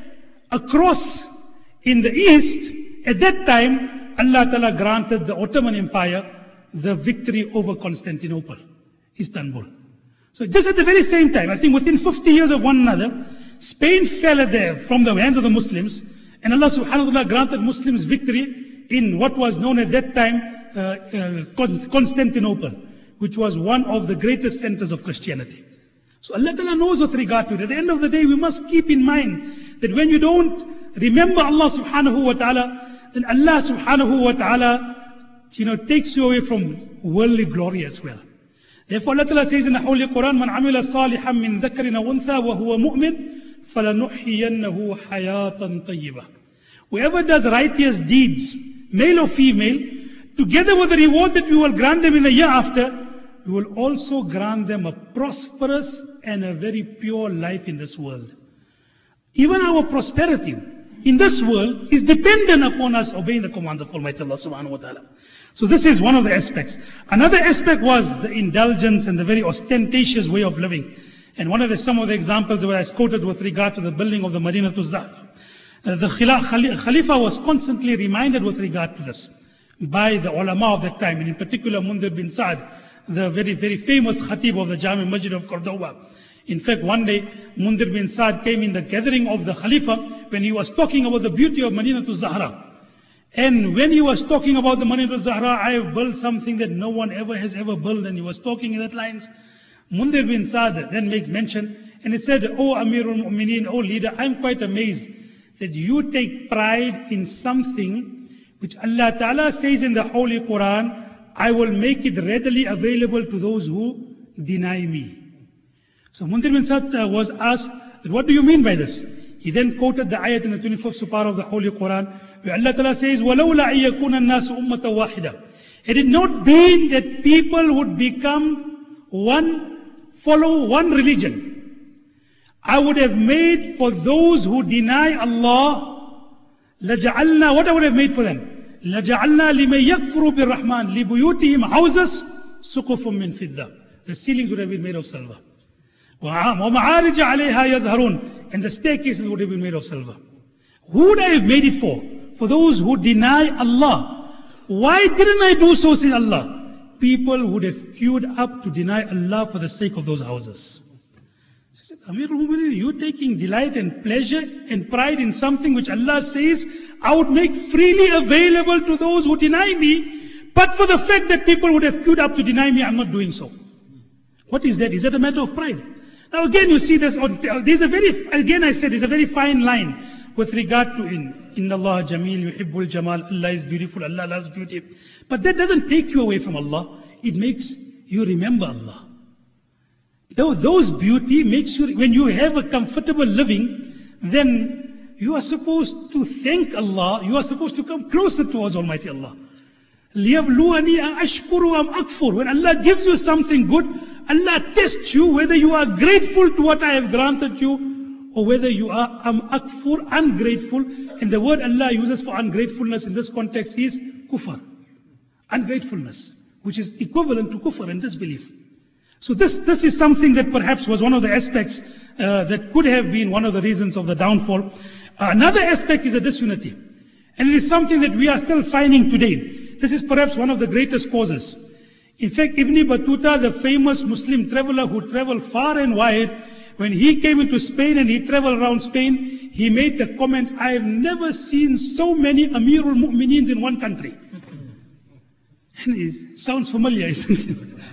across in the east, at that time, Allah Ta'ala granted the Ottoman Empire the victory over Constantinople, Istanbul. So just at the very same time, I think within fifty years of one another, Spain fell at the, from the hands of the Muslims, and Allah subhanahu wa ta'ala granted Muslims victory in what was known at that time uh, uh, Constantinople, which was one of the greatest centers of Christianity. So Allah Ta'ala knows with regard to it. At the end of the day, we must keep in mind that when you don't remember Allah subhanahu wa ta'ala, then Allah subhanahu wa ta'ala, you know, takes you away from worldly glory as well. Therefore Allah Ta'ala says in the Holy Quran, مَنْ عَمِلَ صَالِحًا مِّن ذَكَرٍ وَأُنْثَى وَهُوَ مُؤْمِنٌ فَلَنُحْيِيَنَّهُ حَيَاةً طَيِّبَةً. Whoever does righteous deeds, male or female, together with the reward that we will grant them in the year after, we will also grant them a prosperous and a very pure life in this world. Even our prosperity in this world is dependent upon us obeying the commands of Almighty Allah subhanahu wa ta'ala. So this is one of the aspects. Another aspect was the indulgence and the very ostentatious way of living. And one of the, some of the examples that I quoted with regard to the building of the Madinatul Zahra. Uh, the Khalifa was constantly reminded with regard to this by the ulama of that time, and in particular Mundir bin Saad, the very, very famous Khatib of the Jami Masjid of Cordoba. In fact, one day, Mundir bin Saad came in the gathering of the Khalifa when he was talking about the beauty of Madinatul Zahra. And when he was talking about the Madinatul Zahra, I have built something that no one ever has ever built, and he was talking in that lines. Mundir bin Saad then makes mention, and he said, "Oh Amirul Mu'mineen, oh leader, I'm quite amazed that you take pride in something which Allah Ta'ala says in the Holy Quran, I will make it readily available to those who deny me." So Mundir bin Saad uh, was asked, what do you mean by this? He then quoted the ayat in the twenty-fifth surah of the Holy Quran, where Allah Ta'ala says, وَلَوْلَا أَن يَكُونَ النَّاسُ أُمَّةً وَاحِدًا. Had it not been that people would become one, follow one religion, I would have made for those who deny Allah, لَجَعَلْنَا, what I would have made for them? لَجَعَلْنَا لِمَنْ يَكْفُرُ بِالرَّحْمَنِ لِبُيُوتِهِمْ حَوْزَةً سُقُفٌ مِّن فِضَّةٍ. The ceilings would have been made of silver. وَمَعَارِجَ عَلَيْهَا يَزْهَرُونَ. And the staircases would have been made of silver. Who would I have made it for? For those who deny Allah. Why didn't I do so, says Allah? People would have queued up to deny Allah for the sake of those houses. Amirul Mu'mineen, you're taking delight and pleasure and pride in something which Allah says, I would make freely available to those who deny me, but for the fact that people would have queued up to deny me, I'm not doing so. What is that? Is that a matter of pride? Now again you see this, there's a very, again I said, there's a very fine line with regard to in, Inna Allah Jameel, Yuhibbul Jamal, Allah is beautiful, Allah loves beauty. But that doesn't take you away from Allah, it makes you remember Allah. Those beauty makes you, when you have a comfortable living, then you are supposed to thank Allah, you are supposed to come closer towards Almighty Allah. لِيَبْلُوَنِي أَشْكُرُ أَمْ أَكْفُرُ. When Allah gives you something good, Allah tests you whether you are grateful to what I have granted you, or whether you are am akfur, ungrateful. And the word Allah uses for ungratefulness in this context is kufr. Ungratefulness, which is equivalent to kufr and disbelief. So this, this is something that perhaps was one of the aspects uh, that could have been one of the reasons of the downfall. Uh, another aspect is the disunity. And it is something that we are still finding today. This is perhaps one of the greatest causes. In fact, Ibn Battuta, the famous Muslim traveler who traveled far and wide, when he came into Spain and he traveled around Spain, he made the comment, I have never seen so many Amirul Mu'mineens in one country. And it sounds familiar, isn't it?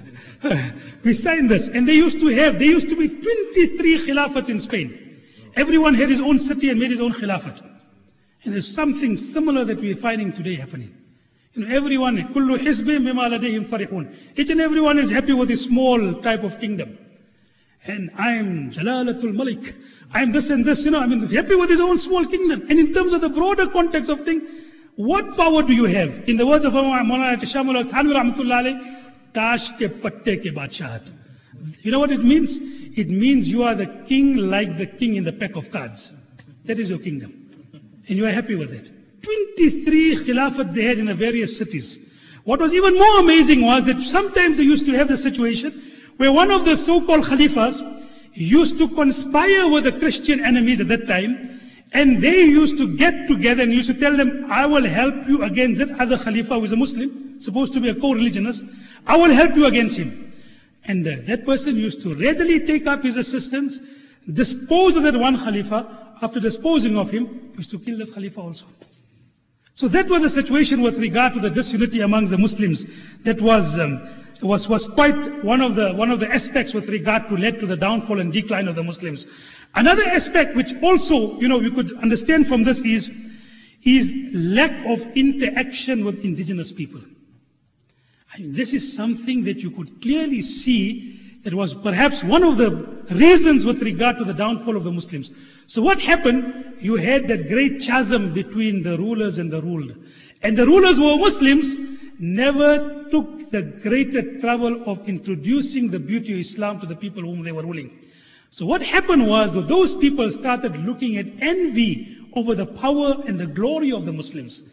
We signed this. And they used to have, there used to be twenty-three khilafats in Spain. Everyone had his own city and made his own khilafat. And there's something similar that we're finding today happening. You know, everyone, كُلُّ حِزْبٍ بِمَا لَدَيْهِمْ فَرِحُونَ. Each and everyone is happy with his small type of kingdom. And I'm Jalalatul Malik. I'm this and this, you know, I mean, happy with his own small kingdom. And in terms of the broader context of things, what power do you have? In the words of Maulana Tashamul al-Thanwi rahmatullah alayh, Tash ke patte ke badshahat. You know what it means? It means you are the king like the king in the pack of cards. That is your kingdom. And you are happy with it. twenty-three khilafats they had in the various cities. What was even more amazing was that sometimes they used to have the situation where one of the so-called khalifas used to conspire with the Christian enemies at that time, and they used to get together and used to tell them, I will help you against that other khalifa who is a Muslim, supposed to be a co-religionist. I will help you against him. And uh, that person used to readily take up his assistance, dispose of that one khalifa. After disposing of him, used to kill this khalifa also. So that was a situation with regard to the disunity amongst the Muslims. That was um, was was quite one of the one of the aspects with regard to led to the downfall and decline of the Muslims. Another aspect which also, you know, we could understand from this is is lack of interaction with indigenous people. I mean, this is something that you could clearly see that was perhaps one of the reasons with regard to the downfall of the Muslims. So what happened? You had that great chasm between the rulers and the ruled. And the rulers who were Muslims never took the greater trouble of introducing the beauty of Islam to the people whom they were ruling. So what happened was that those people started looking at envy over the power and the glory of the Muslims.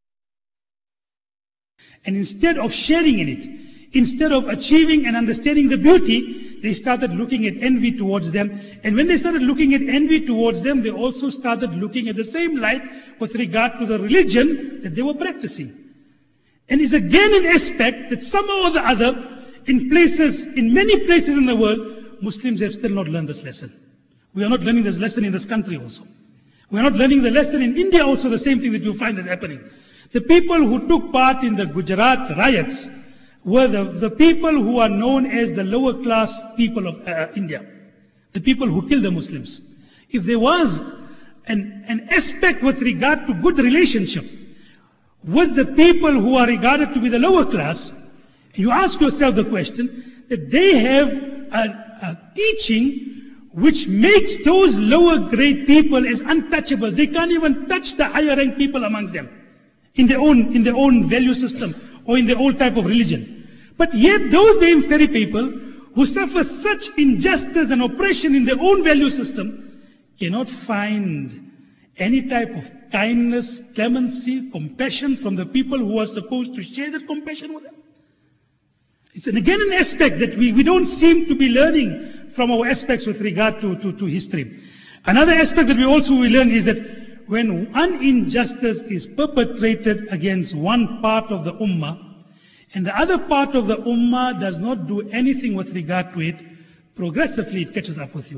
And instead of sharing in it, instead of achieving and understanding the beauty, they started looking at envy towards them. And when they started looking at envy towards them, they also started looking at the same light with regard to the religion that they were practicing. And it's again an aspect that somehow or the other, in places, in many places in the world, Muslims have still not learned this lesson. We are not learning this lesson in this country also. We are not learning the lesson in India also, the same thing that you find is happening. The people who took part in the Gujarat riots were the, the people who are known as the lower class people of uh, India. The people who killed the Muslims. If there was an, an aspect with regard to good relationship with the people who are regarded to be the lower class, you ask yourself the question that they have a, a teaching which makes those lower grade people as untouchables. They can't even touch the higher ranked people amongst them in their own, in their own value system or in their old type of religion. But yet those damn very people who suffer such injustice and oppression in their own value system cannot find any type of kindness, clemency, compassion from the people who are supposed to share that compassion with them. It's an, again an aspect that we, we don't seem to be learning from our aspects with regard to, to, to history. Another aspect that we also will learn is that when one injustice is perpetrated against one part of the ummah, and the other part of the ummah does not do anything with regard to it, progressively it catches up with you.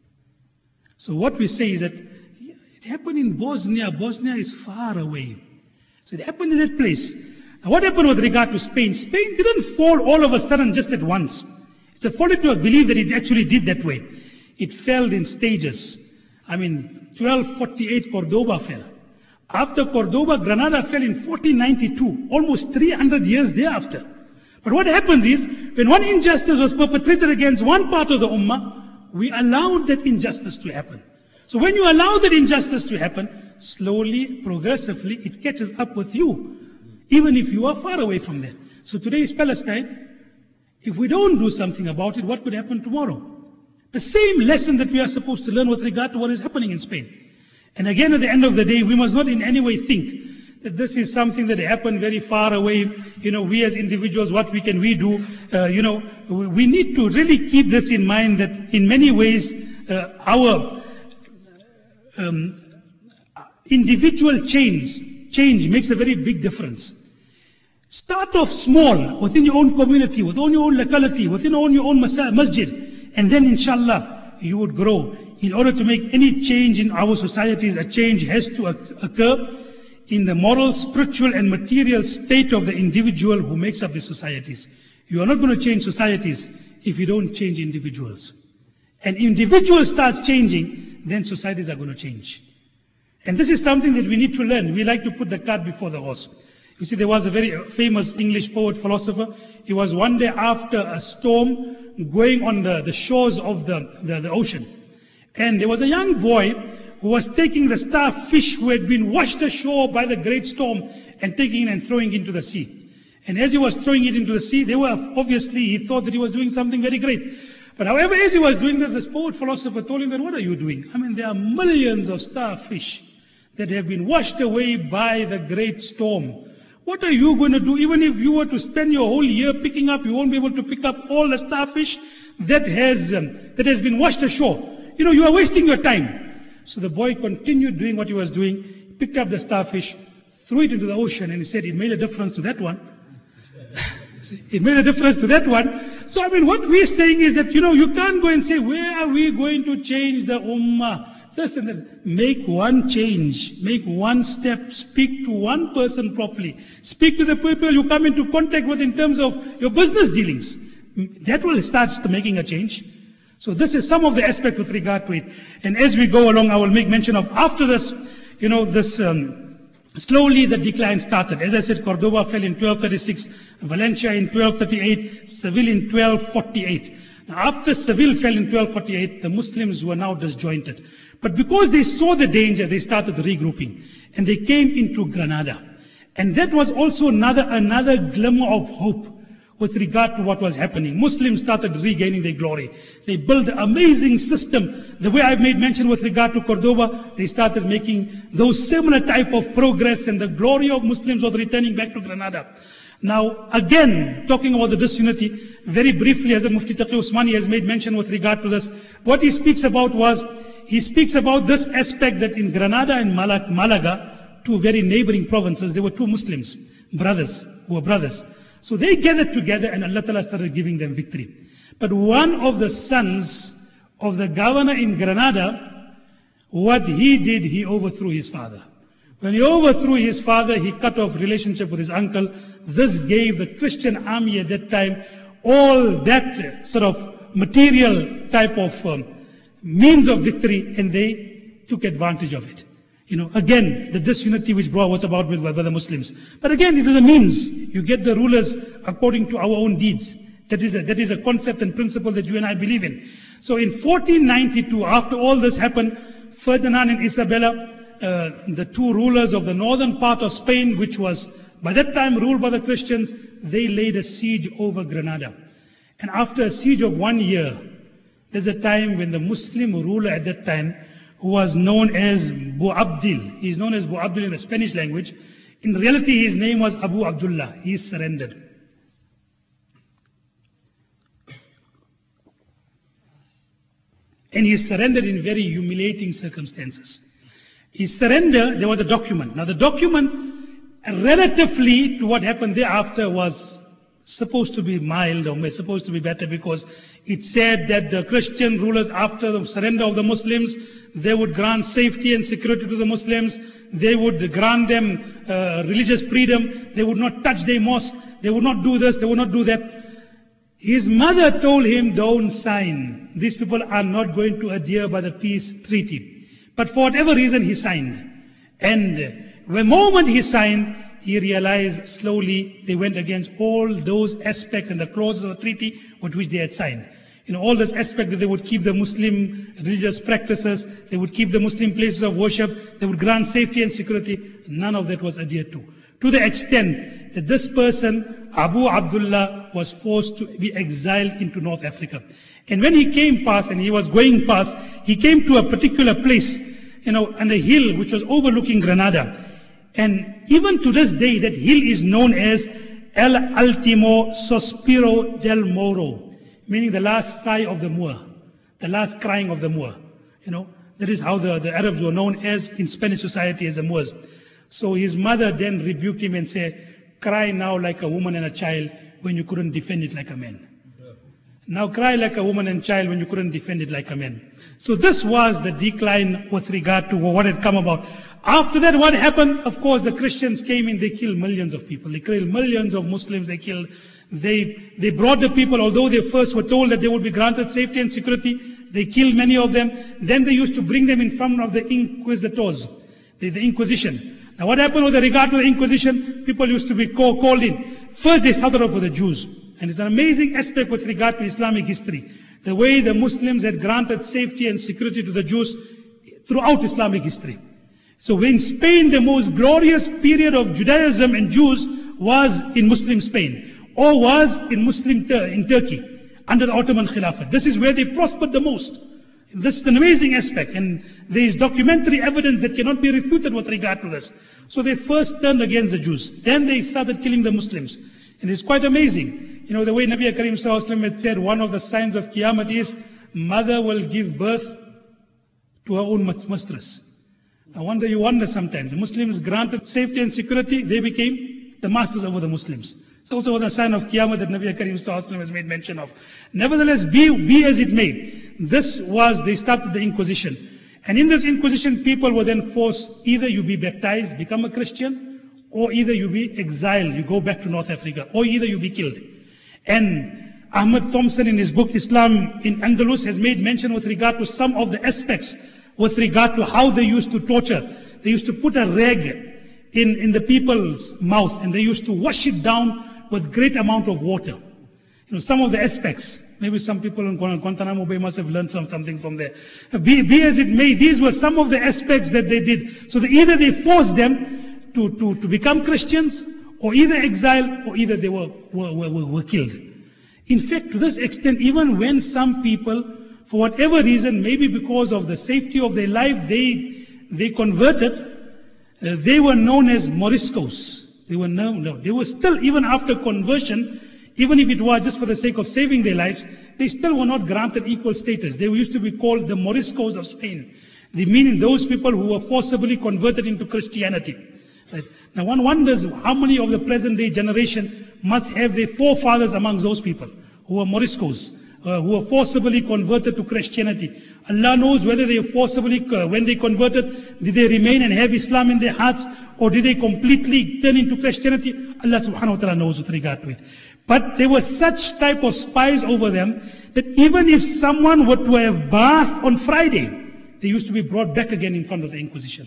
So what we say is that it happened in Bosnia. Bosnia is far away. So it happened in that place. Now what happened with regard to Spain? Spain didn't fall all of a sudden just at once. It's a folly to believe that it actually did that way. It fell in stages. I mean, twelve forty-eight Cordoba fell. After Cordoba, Granada fell in fourteen ninety-two, almost three hundred years thereafter. But what happens is, when one injustice was perpetrated against one part of the ummah, we allowed that injustice to happen. So when you allow that injustice to happen, slowly, progressively, it catches up with you, even if you are far away from there. So today is Palestine. If we don't do something about it, what could happen tomorrow? The same lesson that we are supposed to learn with regard to what is happening in Spain. And again, at the end of the day, we must not in any way think that this is something that happened very far away. You know, we as individuals, what we can we do? Uh, you know, we need to really keep this in mind that in many ways, uh, our um, individual change, change makes a very big difference. Start off small, within your own community, within your own locality, within your own masjid, and then inshallah, you would grow. In order to make any change in our societies, a change has to occur in the moral, spiritual and material state of the individual who makes up the societies. You are not going to change societies if you don't change individuals. And individuals start changing, then societies are going to change. And this is something that we need to learn. We like to put the cart before the horse. You see, there was a very famous English poet, philosopher. He was one day after a storm going on the, the shores of the, the, the ocean. And there was a young boy who was taking the starfish who had been washed ashore by the great storm and taking it and throwing it into the sea. And as he was throwing it into the sea, they were obviously, he thought that he was doing something very great. But however, as he was doing this, this poet philosopher told him that, what are you doing? I mean, there are millions of starfish that have been washed away by the great storm. What are you going to do? Even if you were to spend your whole year picking up, you won't be able to pick up all the starfish that has, um, that has been washed ashore. You know, you are wasting your time. So the boy continued doing what he was doing, picked up the starfish, threw it into the ocean, and he said it made a difference to that one. It made a difference to that one. So I mean, what we're saying is that, you know, you can't go and say, where are we going to change the ummah? This and that. Make one change. Make one step. Speak to one person properly. Speak to the people you come into contact with in terms of your business dealings. That will start making a change. So this is some of the aspects with regard to it. And as we go along, I will make mention of, after this, you know, this, um, slowly the decline started. As I said, Cordoba fell in twelve thirty-six, Valencia in twelve thirty-eight, Seville in twelve forty-eight. Now, after Seville fell in twelve forty-eight, the Muslims were now disjointed. But because they saw the danger, they started regrouping. And they came into Granada. And that was also another, another glimmer of hope with regard to what was happening. Muslims started regaining their glory. They built an amazing system. The way I've made mention with regard to Cordoba, they started making those similar type of progress, and the glory of Muslims was returning back to Granada. Now, again, talking about the disunity, very briefly, as Mufti Taqi Usmani has made mention with regard to this, what he speaks about was, he speaks about this aspect that in Granada and Malaga, two very neighboring provinces, there were two Muslims, brothers, who were brothers. So they gathered together and Allah Ta'ala started giving them victory. But one of the sons of the governor in Granada, what he did, he overthrew his father. When he overthrew his father, he cut off relationship with his uncle. This gave the Christian army at that time all that sort of material type of um, means of victory, and they took advantage of it. You know, again, the disunity which brought was about with, with the Muslims. But again, it is a means. You get the rulers according to our own deeds. That is a, that is a concept and principle that you and I believe in. So in fourteen ninety-two, after all this happened, Ferdinand and Isabella, uh, the two rulers of the northern part of Spain, which was by that time ruled by the Christians, they laid a siege over Granada. And after a siege of one year, there's a time when the Muslim ruler at that time, who was known as Boabdil. He is known as Boabdil in the Spanish language. In reality, his name was Abu Abdullah. He surrendered. And he surrendered in very humiliating circumstances. His surrender, there was a document. Now the document, relatively to what happened thereafter, was supposed to be mild or supposed to be better, because it said that the Christian rulers, after the surrender of the Muslims, they would grant safety and security to the Muslims. They would grant them uh, religious freedom. They would not touch their mosque. They would not do this. They would not do that. His mother told him, don't sign. These people are not going to adhere by the peace treaty. But for whatever reason, he signed. And the moment he signed, he realized slowly they went against all those aspects and the clauses of the treaty with which they had signed. You know, all this aspect that they would keep the Muslim religious practices, they would keep the Muslim places of worship, they would grant safety and security. None of that was adhered to. To the extent that this person, Abu Abdullah, was forced to be exiled into North Africa. And when he came past, and he was going past, he came to a particular place, you know, on a hill which was overlooking Granada. And even to this day, that hill is known as El Ultimo Sospiro del Moro, meaning the last sigh of the Moor, the last crying of the Moor. You know, that is how the, the Arabs were known as in Spanish society as the Moors. So his mother then rebuked him and said, cry now like a woman and a child when you couldn't defend it like a man. Now cry like a woman and child when you couldn't defend it like a man. So this was the decline with regard to what had come about. After that, what happened? Of course, the Christians came in, they killed millions of people. They killed millions of Muslims, they killed, they, they brought the people, although they first were told that they would be granted safety and security, they killed many of them. Then they used to bring them in front of the inquisitors, the, the Inquisition. Now what happened with regard to the Inquisition? People used to be call, called in. First they started off with the Jews. And it's an amazing aspect with regard to Islamic history. The way the Muslims had granted safety and security to the Jews throughout Islamic history. So in Spain, the most glorious period of Judaism and Jews was in Muslim Spain, or was in Muslim Tur- in Turkey, under the Ottoman Khilafat. This is where they prospered the most. This is an amazing aspect, and there is documentary evidence that cannot be refuted with regard to this. So they first turned against the Jews. Then they started killing the Muslims. And it's quite amazing. You know, the way Nabi Karim Sallallahu Alaihi Wasallam had said, one of the signs of Qiyamah is, mother will give birth to her own mistress. I wonder, you wonder sometimes, the Muslims granted safety and security, they became the masters over the Muslims. It's also a sign of Qiyamah that Nabi Karim Sallallahu Alaihi Wasallam has made mention of. Nevertheless, be, be as it may, this was, they started the Inquisition. And in this Inquisition, people were then forced, either you be baptized, become a Christian, or either you be exiled, you go back to North Africa, or either you be killed. And Ahmad Thompson in his book Islam in Andalus has made mention with regard to some of the aspects with regard to how they used to torture. They used to put a rag in, in the people's mouth, and they used to wash it down with great amount of water. You know, some of the aspects, maybe some people in Guantanamo Bay must have learned some, something from there. Be, be as it may, these were some of the aspects that they did. So that either they forced them to, to, to become Christians, or either exiled, or either they were, were, were, were killed. In fact, to this extent, even when some people, for whatever reason, maybe because of the safety of their life, they, they converted, uh, they were known as Moriscos. They were known, no, they were still, even after conversion, even if it was just for the sake of saving their lives, they still were not granted equal status. They used to be called the Moriscos of Spain. They meaning those people who were forcibly converted into Christianity. Right? Now one wonders how many of the present day generation must have their forefathers amongst those people who were Moriscos, uh, who were forcibly converted to Christianity. Allah knows whether they forcibly, uh, when they converted, did they remain and have Islam in their hearts, or did they completely turn into Christianity? Allah subhanahu wa ta'ala knows with regard to it. But there were such type of spies over them that even if someone were to have bath on Friday, they used to be brought back again in front of the Inquisition.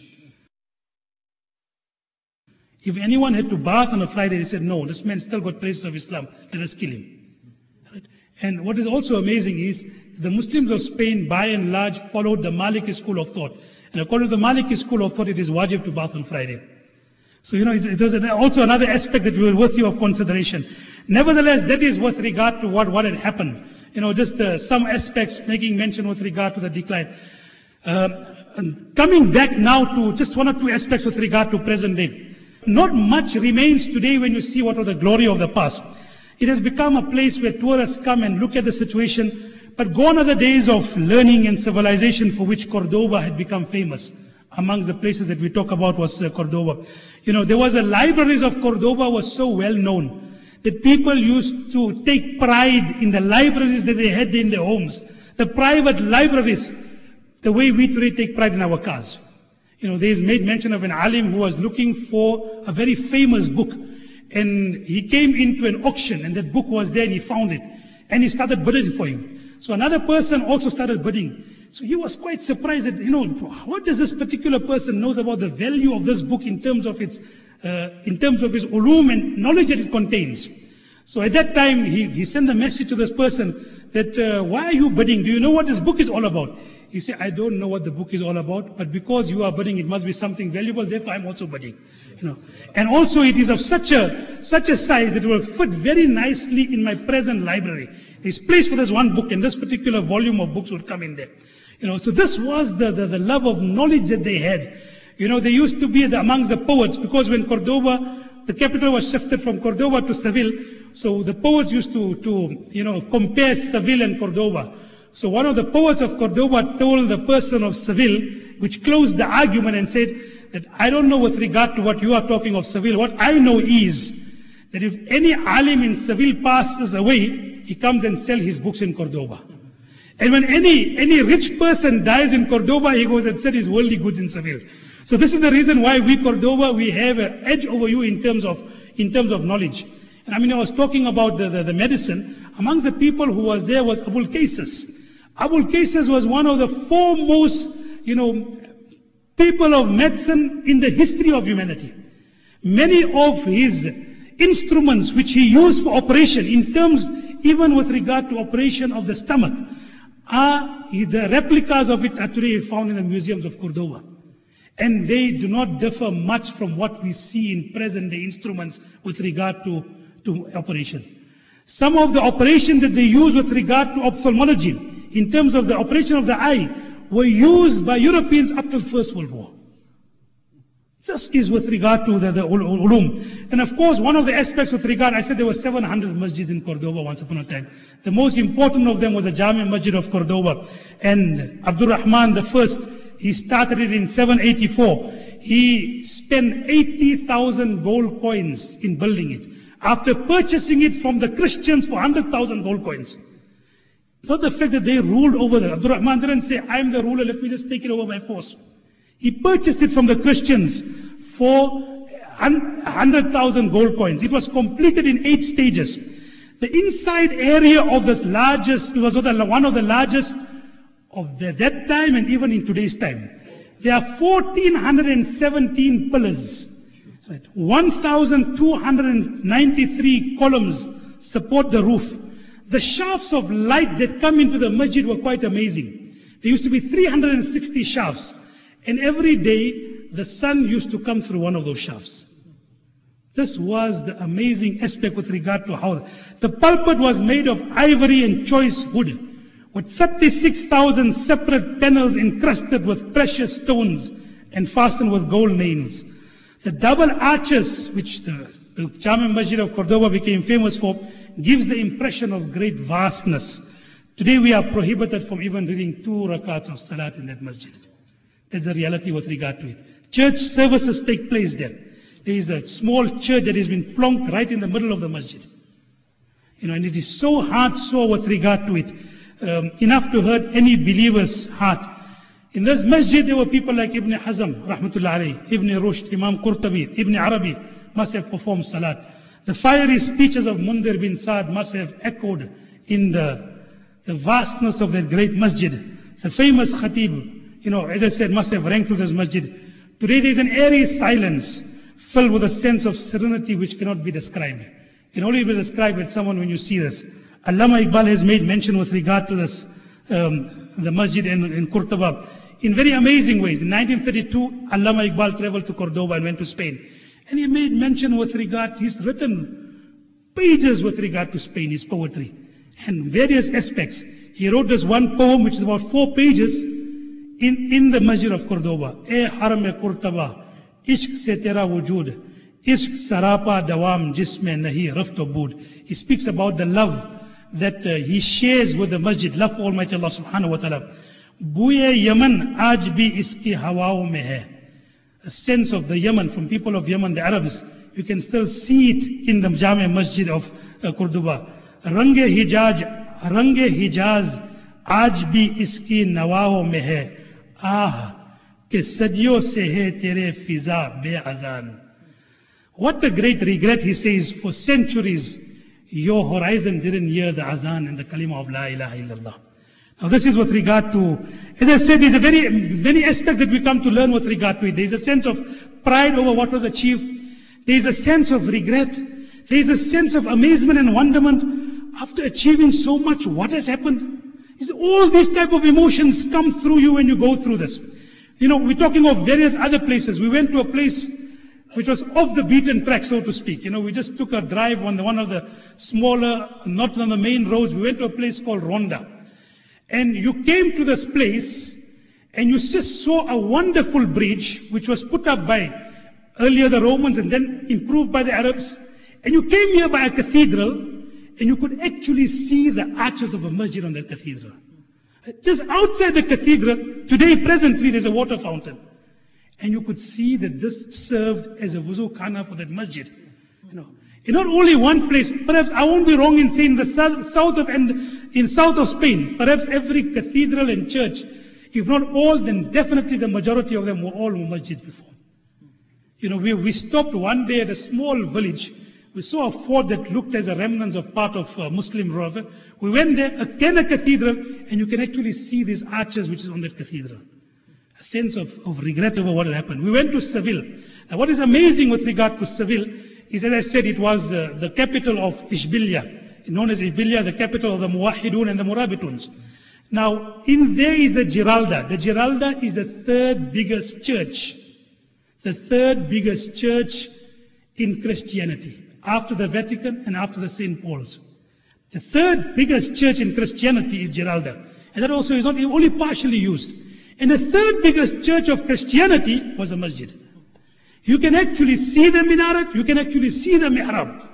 If anyone had to bath on a Friday, they said, no, this man still got traces of Islam, let us kill him. Right? And what is also amazing is, the Muslims of Spain, by and large, followed the Maliki school of thought. And according to the Maliki school of thought, it is wajib to bath on Friday. So, you know, it, it was also another aspect that will be worthy of consideration. Nevertheless, that is with regard to what, what had happened. You know, just uh, some aspects making mention with regard to the decline. Uh, coming back now to just one or two aspects with regard to present day. Not much remains today when you see what was the glory of the past. It has become a place where tourists come and look at the situation, but gone are the days of learning and civilization for which Cordoba had become famous. Amongst the places that we talk about was uh, Cordoba. You know, there was a libraries of Cordoba was so well known that people used to take pride in the libraries that they had in their homes. The private libraries, the way we today take pride in our cars. You know, there is made mention of an alim who was looking for a very famous book. And he came into an auction, and that book was there, and he found it. And he started bidding for him. So another person also started bidding. So he was quite surprised that, you know, what does this particular person knows about the value of this book in terms of its, uh, in terms of its ulum and knowledge that it contains. So at that time, he, he sent a message to this person that, uh, why are you bidding? Do you know what this book is all about? He said, I don't know what the book is all about, but because you are bidding, it must be something valuable, therefore I'm also bidding. You know. And also it is of such a, such a size that it will fit very nicely in my present library. There's place for this one book, and this particular volume of books would come in there. You know, so this was the, the, the love of knowledge that they had. You know, they used to be the, amongst the poets, because when Cordoba, the capital was shifted from Cordoba to Seville, so the poets used to, to you know, compare Seville and Cordoba. So one of the poets of Cordoba told the person of Seville, which closed the argument and said that I don't know with regard to what you are talking of Seville. What I know is that if any alim in Seville passes away, he comes and sells his books in Cordoba. And when any, any rich person dies in Cordoba, he goes and sells his worldly goods in Seville. So this is the reason why we, Cordoba, we have an edge over you in terms of, in terms of knowledge. And I mean, I was talking about the, the, the medicine. Amongst the people who was there was Abul Qaisas. Abul Qaisas was one of the foremost, you know, people of medicine in the history of humanity. Many of his instruments which he used for operation, in terms even with regard to operation of the stomach, are the replicas of it are today found in the museums of Cordoba. And they do not differ much from what we see in present day instruments with regard to, to operation. Some of the operations that they use with regard to ophthalmology, in terms of the operation of the eye, were used by Europeans up to the First World War. This is with regard to the, the ulum. And of course, one of the aspects with regard, I said there were seven hundred masjids in Cordoba once upon a time. The most important of them was the Jami Masjid of Cordoba. And Abdul Rahman the first, he started it in seven eighty-four. He spent eighty thousand gold coins in building it, after purchasing it from the Christians for one hundred thousand gold coins. It's not the fact that they ruled over it. Abdul Rahman didn't say, I'm the ruler, let me just take it over by force. He purchased it from the Christians for one hundred thousand gold coins. It was completed in eight stages. The inside area of this largest, it was one of the largest of the, that time and even in today's time. There are one thousand four hundred seventeen pillars. Right. one thousand two hundred ninety-three columns support the roof. The shafts of light that come into the masjid were quite amazing. There used to be three hundred sixty shafts. And every day, the sun used to come through one of those shafts. This was the amazing aspect with regard to how the pulpit was made of ivory and choice wood, with thirty-six thousand separate panels encrusted with precious stones and fastened with gold nails. The double arches, which the, the Jami Masjid of Cordoba became famous for, gives the impression of great vastness. Today we are prohibited from even reading two rakats of salat in that masjid. That's the reality with regard to it. Church services take place there. There is a small church that has been plonked right in the middle of the masjid. You know, and it is so hard sore with regard to it. Um, enough to hurt any believer's heart. In this masjid there were people like Ibn Hazm, Rahmatullah alayhi, Ibn Rushd, Imam Qurtubi, Ibn Arabi must have performed salat. The fiery speeches of Mundir bin Saad must have echoed in the, the vastness of that great masjid. The famous khatib, you know, as I said, must have rang through this masjid. Today there is an eerie silence filled with a sense of serenity which cannot be described. It can only be described with someone when you see this. Allama Iqbal has made mention with regard to this, um, the masjid in, in Qurtuba, in very amazing ways. In nineteen thirty-two, Allama Iqbal traveled to Cordoba and went to Spain. And he made mention with regard, he's written pages with regard to Spain, his poetry, and various aspects. He wrote this one poem which is about four pages in, in the masjid of Cordoba. E haram-e Qurtuba, ishq se tera wujud, ishq sarapa dawam jisme nahi rafto bood. He speaks about the love that uh, he shares with the masjid, love for Almighty Allah subhanahu wa ta'ala. Buye Yaman aaj bhi iski hawao mein hai. A sense of the Yemen, from people of Yemen, the Arabs, you can still see it in the Jami Masjid of uh, Cordoba. Range Hijaz, Range Hijaz, aaj bhi iski nawao mein hai. Ah, ke sadiyon se hai tere fiza be-azan. What a great regret, he says, for centuries your horizon didn't hear the azan and the kalima of La ilaha illallah. Now this is with regard to, as I said, there's a very, many aspects that we come to learn with regard to it. There's a sense of pride over what was achieved. There's a sense of regret. There's a sense of amazement and wonderment. After achieving so much, what has happened? Is all these type of emotions come through you when you go through this. You know, we're talking of various other places. We went to a place which was off the beaten track, so to speak. You know, we just took a drive on the, one of the smaller, not on the main roads. We went to a place called Ronda. And you came to this place, and you just saw a wonderful bridge, which was put up by earlier the Romans and then improved by the Arabs. And you came here by a cathedral, and you could actually see the arches of a masjid on that cathedral. Just outside the cathedral, today presently there's a water fountain. And you could see that this served as a wuzu khana for that masjid. You know, in not only one place, perhaps I won't be wrong in saying the south of and in south of Spain, perhaps every cathedral and church If not all, then definitely the majority of them were all masjids before. You know, we, we stopped one day at a small village. We saw a fort that looked as a remnants of part of uh, Muslim rather. We went there, again a cathedral, and you can actually see these arches which is on that cathedral. A sense of, of regret over what had happened. We went to Seville. Now what is amazing with regard to Seville is, as I said, it was uh, the capital of Ishbiliya, known as Ishbiliya, the capital of the Muwahidun and the Murabituns. Now, in there is the Giralda. The Giralda is the third biggest church. The third biggest church in Christianity, after the Vatican and after the Saint Paul's. The third biggest church in Christianity is Giralda. And that also is not only partially used. And the third biggest church of Christianity was a masjid. You can actually see the minaret, you can actually see the mihrab.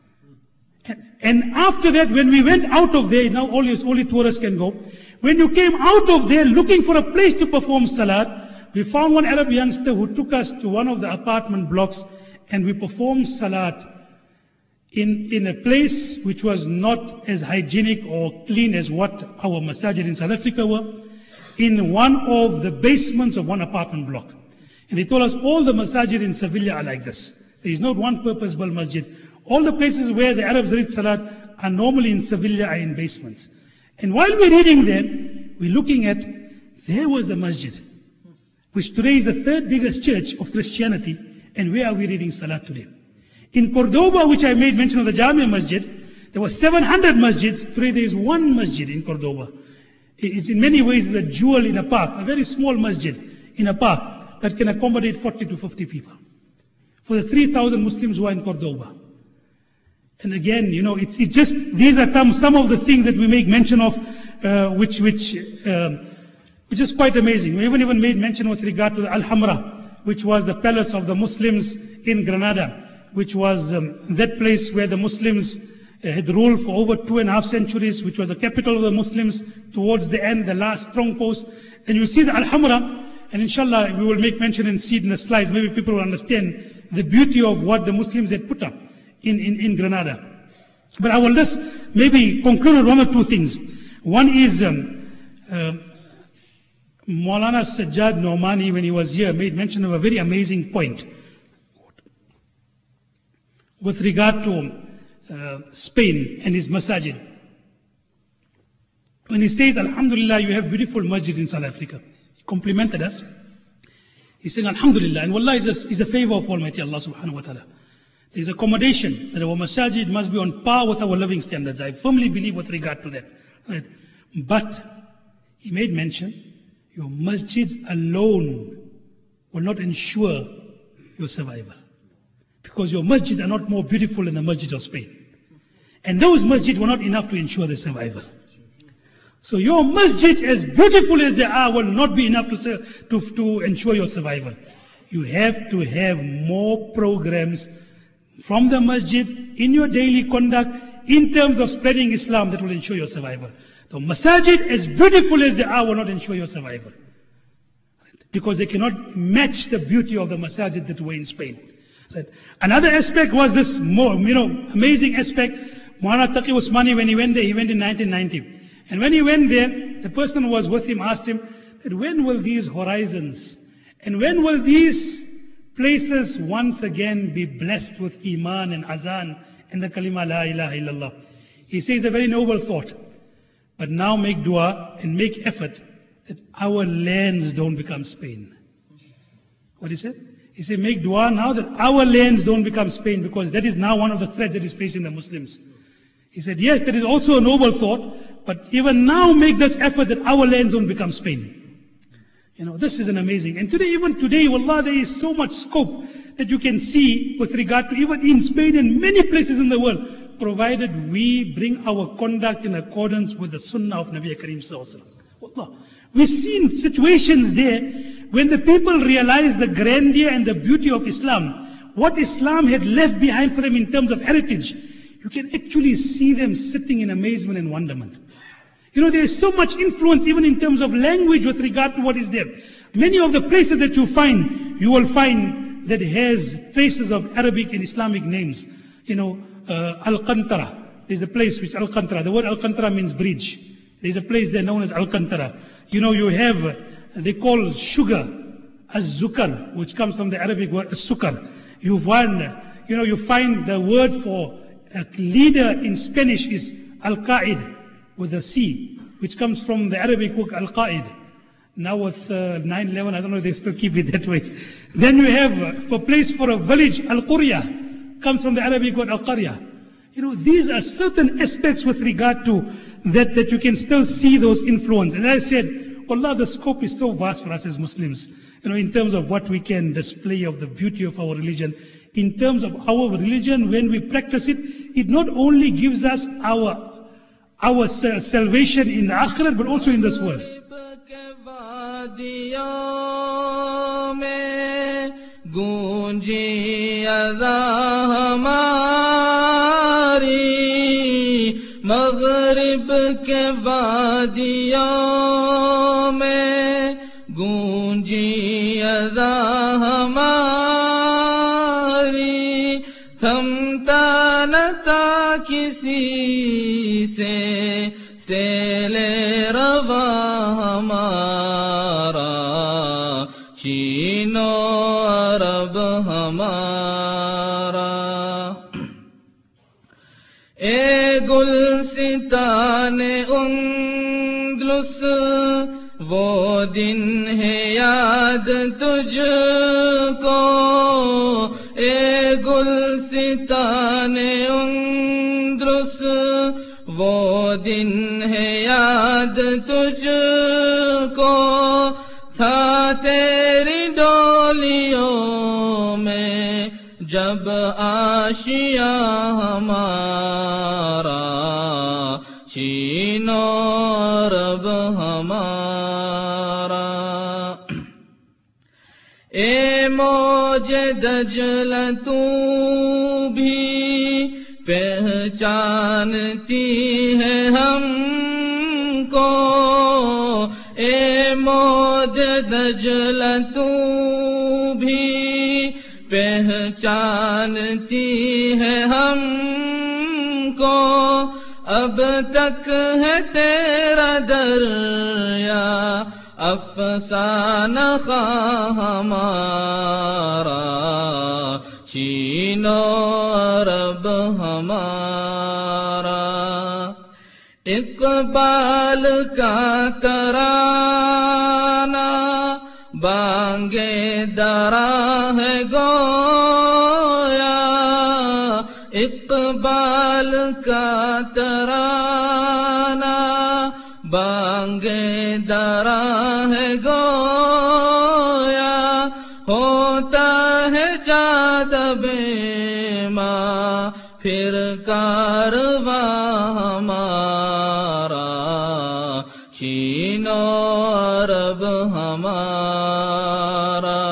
And, and after that, when we went out of there, now only, only tourists can go. When you came out of there looking for a place to perform salat, we found one Arab youngster who took us to one of the apartment blocks, and we performed salat in, in a place which was not as hygienic or clean as what our masajid in South Africa were, in one of the basements of one apartment block. And they told us all the masajid in Seville are like this. There is not one purpose-built masjid. All the places where the Arabs read salat are normally in Seville are in basements. And while we're reading there, we're looking at, there was the masjid, which today is the third biggest church of Christianity. And where are we reading salat today? In Cordoba, which I made mention of the Jamia Masjid, there were seven hundred masjids. Today there is one masjid in Cordoba. It's in many ways a jewel in a park, a very small masjid in a park that can accommodate forty to fifty people. For the three thousand Muslims who are in Cordoba. And again, you know, it's, it's just, these are some, some of the things that we make mention of, uh, which, which, um, which is quite amazing. We even, even made mention with regard to the Al-Hamra, which was the palace of the Muslims in Granada, which was um, that place where the Muslims uh, had ruled for over two and a half centuries, which was the capital of the Muslims towards the end, the last strong post. And you see the Al-Hamra, and inshallah we will make mention and see it in the slides. Maybe people will understand the beauty of what the Muslims had put up in, in, in Granada. But I will just maybe conclude with one or two things. One is um, uh, Maulana Sajjad Nomani, when he was here, made mention of a very amazing point with regard to uh, Spain and his masajid. When he says, Alhamdulillah, you have beautiful masjids in South Africa. He complimented us. He said, Alhamdulillah, and Wallah is a, is a favor of Almighty Allah subhanahu wa ta'ala. There is accommodation that our masajid must be on par with our living standards. I firmly believe with regard to that. Right? But he made mention, your masjids alone will not ensure your survival. Because your masjids are not more beautiful than the masjid of Spain. And those masjids were not enough to ensure their survival. So your masjid, as beautiful as they are, will not be enough to, to, to ensure your survival. You have to have more programs from the masjid in your daily conduct in terms of spreading Islam that will ensure your survival. The masajid, as beautiful as they are, will not ensure your survival. Because they cannot match the beauty of the masajid that were in Spain. Right. Another aspect was this more, you know, amazing aspect. Maulana Taqi Usmani, when he went there, he went in nineteen ninety. And when he went there, the person who was with him asked him, that when will these horizons, and when will these places once again be blessed with Iman and Azan and the Kalima La ilaha illallah? He says a very noble thought. But now make dua and make effort that our lands don't become Spain. What he said? He said, make dua now that our lands don't become Spain, because that is now one of the threats that is facing the Muslims. He said, yes, that is also a noble thought, but even now make this effort that our lands don't become Spain. You know, this is an amazing. And today, even today, wallah, there is so much scope that you can see with regard to even in Spain and many places in the world, provided we bring our conduct in accordance with the sunnah of Nabi Kareem Sallallahu Alaihi Wasallam. Wallah. We've seen situations there when the people realized the grandeur and the beauty of Islam, what Islam had left behind for them in terms of heritage, you can actually see them sitting in amazement and wonderment. You know, there is so much influence even in terms of language with regard to what is there. Many of the places that you find, you will find that has traces of Arabic and Islamic names. You know, uh, Al-Qantara. There's a place which Al-Qantara, the word Al-Qantara means bridge. There's a place there known as Al-Qantara. You know, you have they call sugar az-zukar, which comes from the Arabic word as-sukar. You find, you know, you find the word for a leader in Spanish is al-Qa'id with a C, which comes from the Arabic word al-Qa'id. Now with uh, nine eleven, I don't know if they still keep it that way. Then you have uh, for place for a village, al-Qurya, comes from the Arabic word al-Qarya. You know, these are certain aspects with regard to that, that you can still see those influence. And as I said, wallah, the scope is so vast for us as Muslims, you know, in terms of what we can display of the beauty of our religion. In terms of our religion, when we practice it, it not only gives us our, our salvation in the Akhirah, but also in this world. گونجی اذا ہماری مغرب کے وادیوں میں گونجی اذا ہماری تھمتا نہ تھا کسی سے سیل روا ہمارا چین و عرب ہمارا اے گلستان اندلس وہ دن ہے یاد تجھ کو اے گلستان اندلس وہ دن ہے یاد تجھ کو تھا تیری ڈولیوں میں جب آشیا ہمارا چین و عرب ہمارا اے موج دجل تو بھی پہچانتی ہے ہم کو اے موج دجل تو بھی پہچانتی ہے ہم کو اب تک ہے تیرا دریا افسانہ خواہ ہمارا چین و عرب ہمارا اقبال کا ترانہ بانگے درا ہے گویا اقبال کا ترانہ بانگے درا ہے گویا ہوتا ہے جادب ماں پھر کارواں ہمارا چین و عرب ہمارا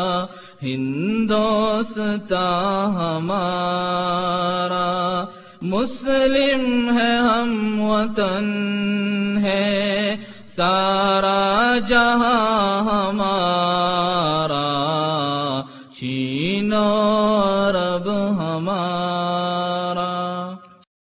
ہندوستان ہمارا مسلم ہے ہم وطن ہے سارا جہاں ہمارا چین و عرب ہمارا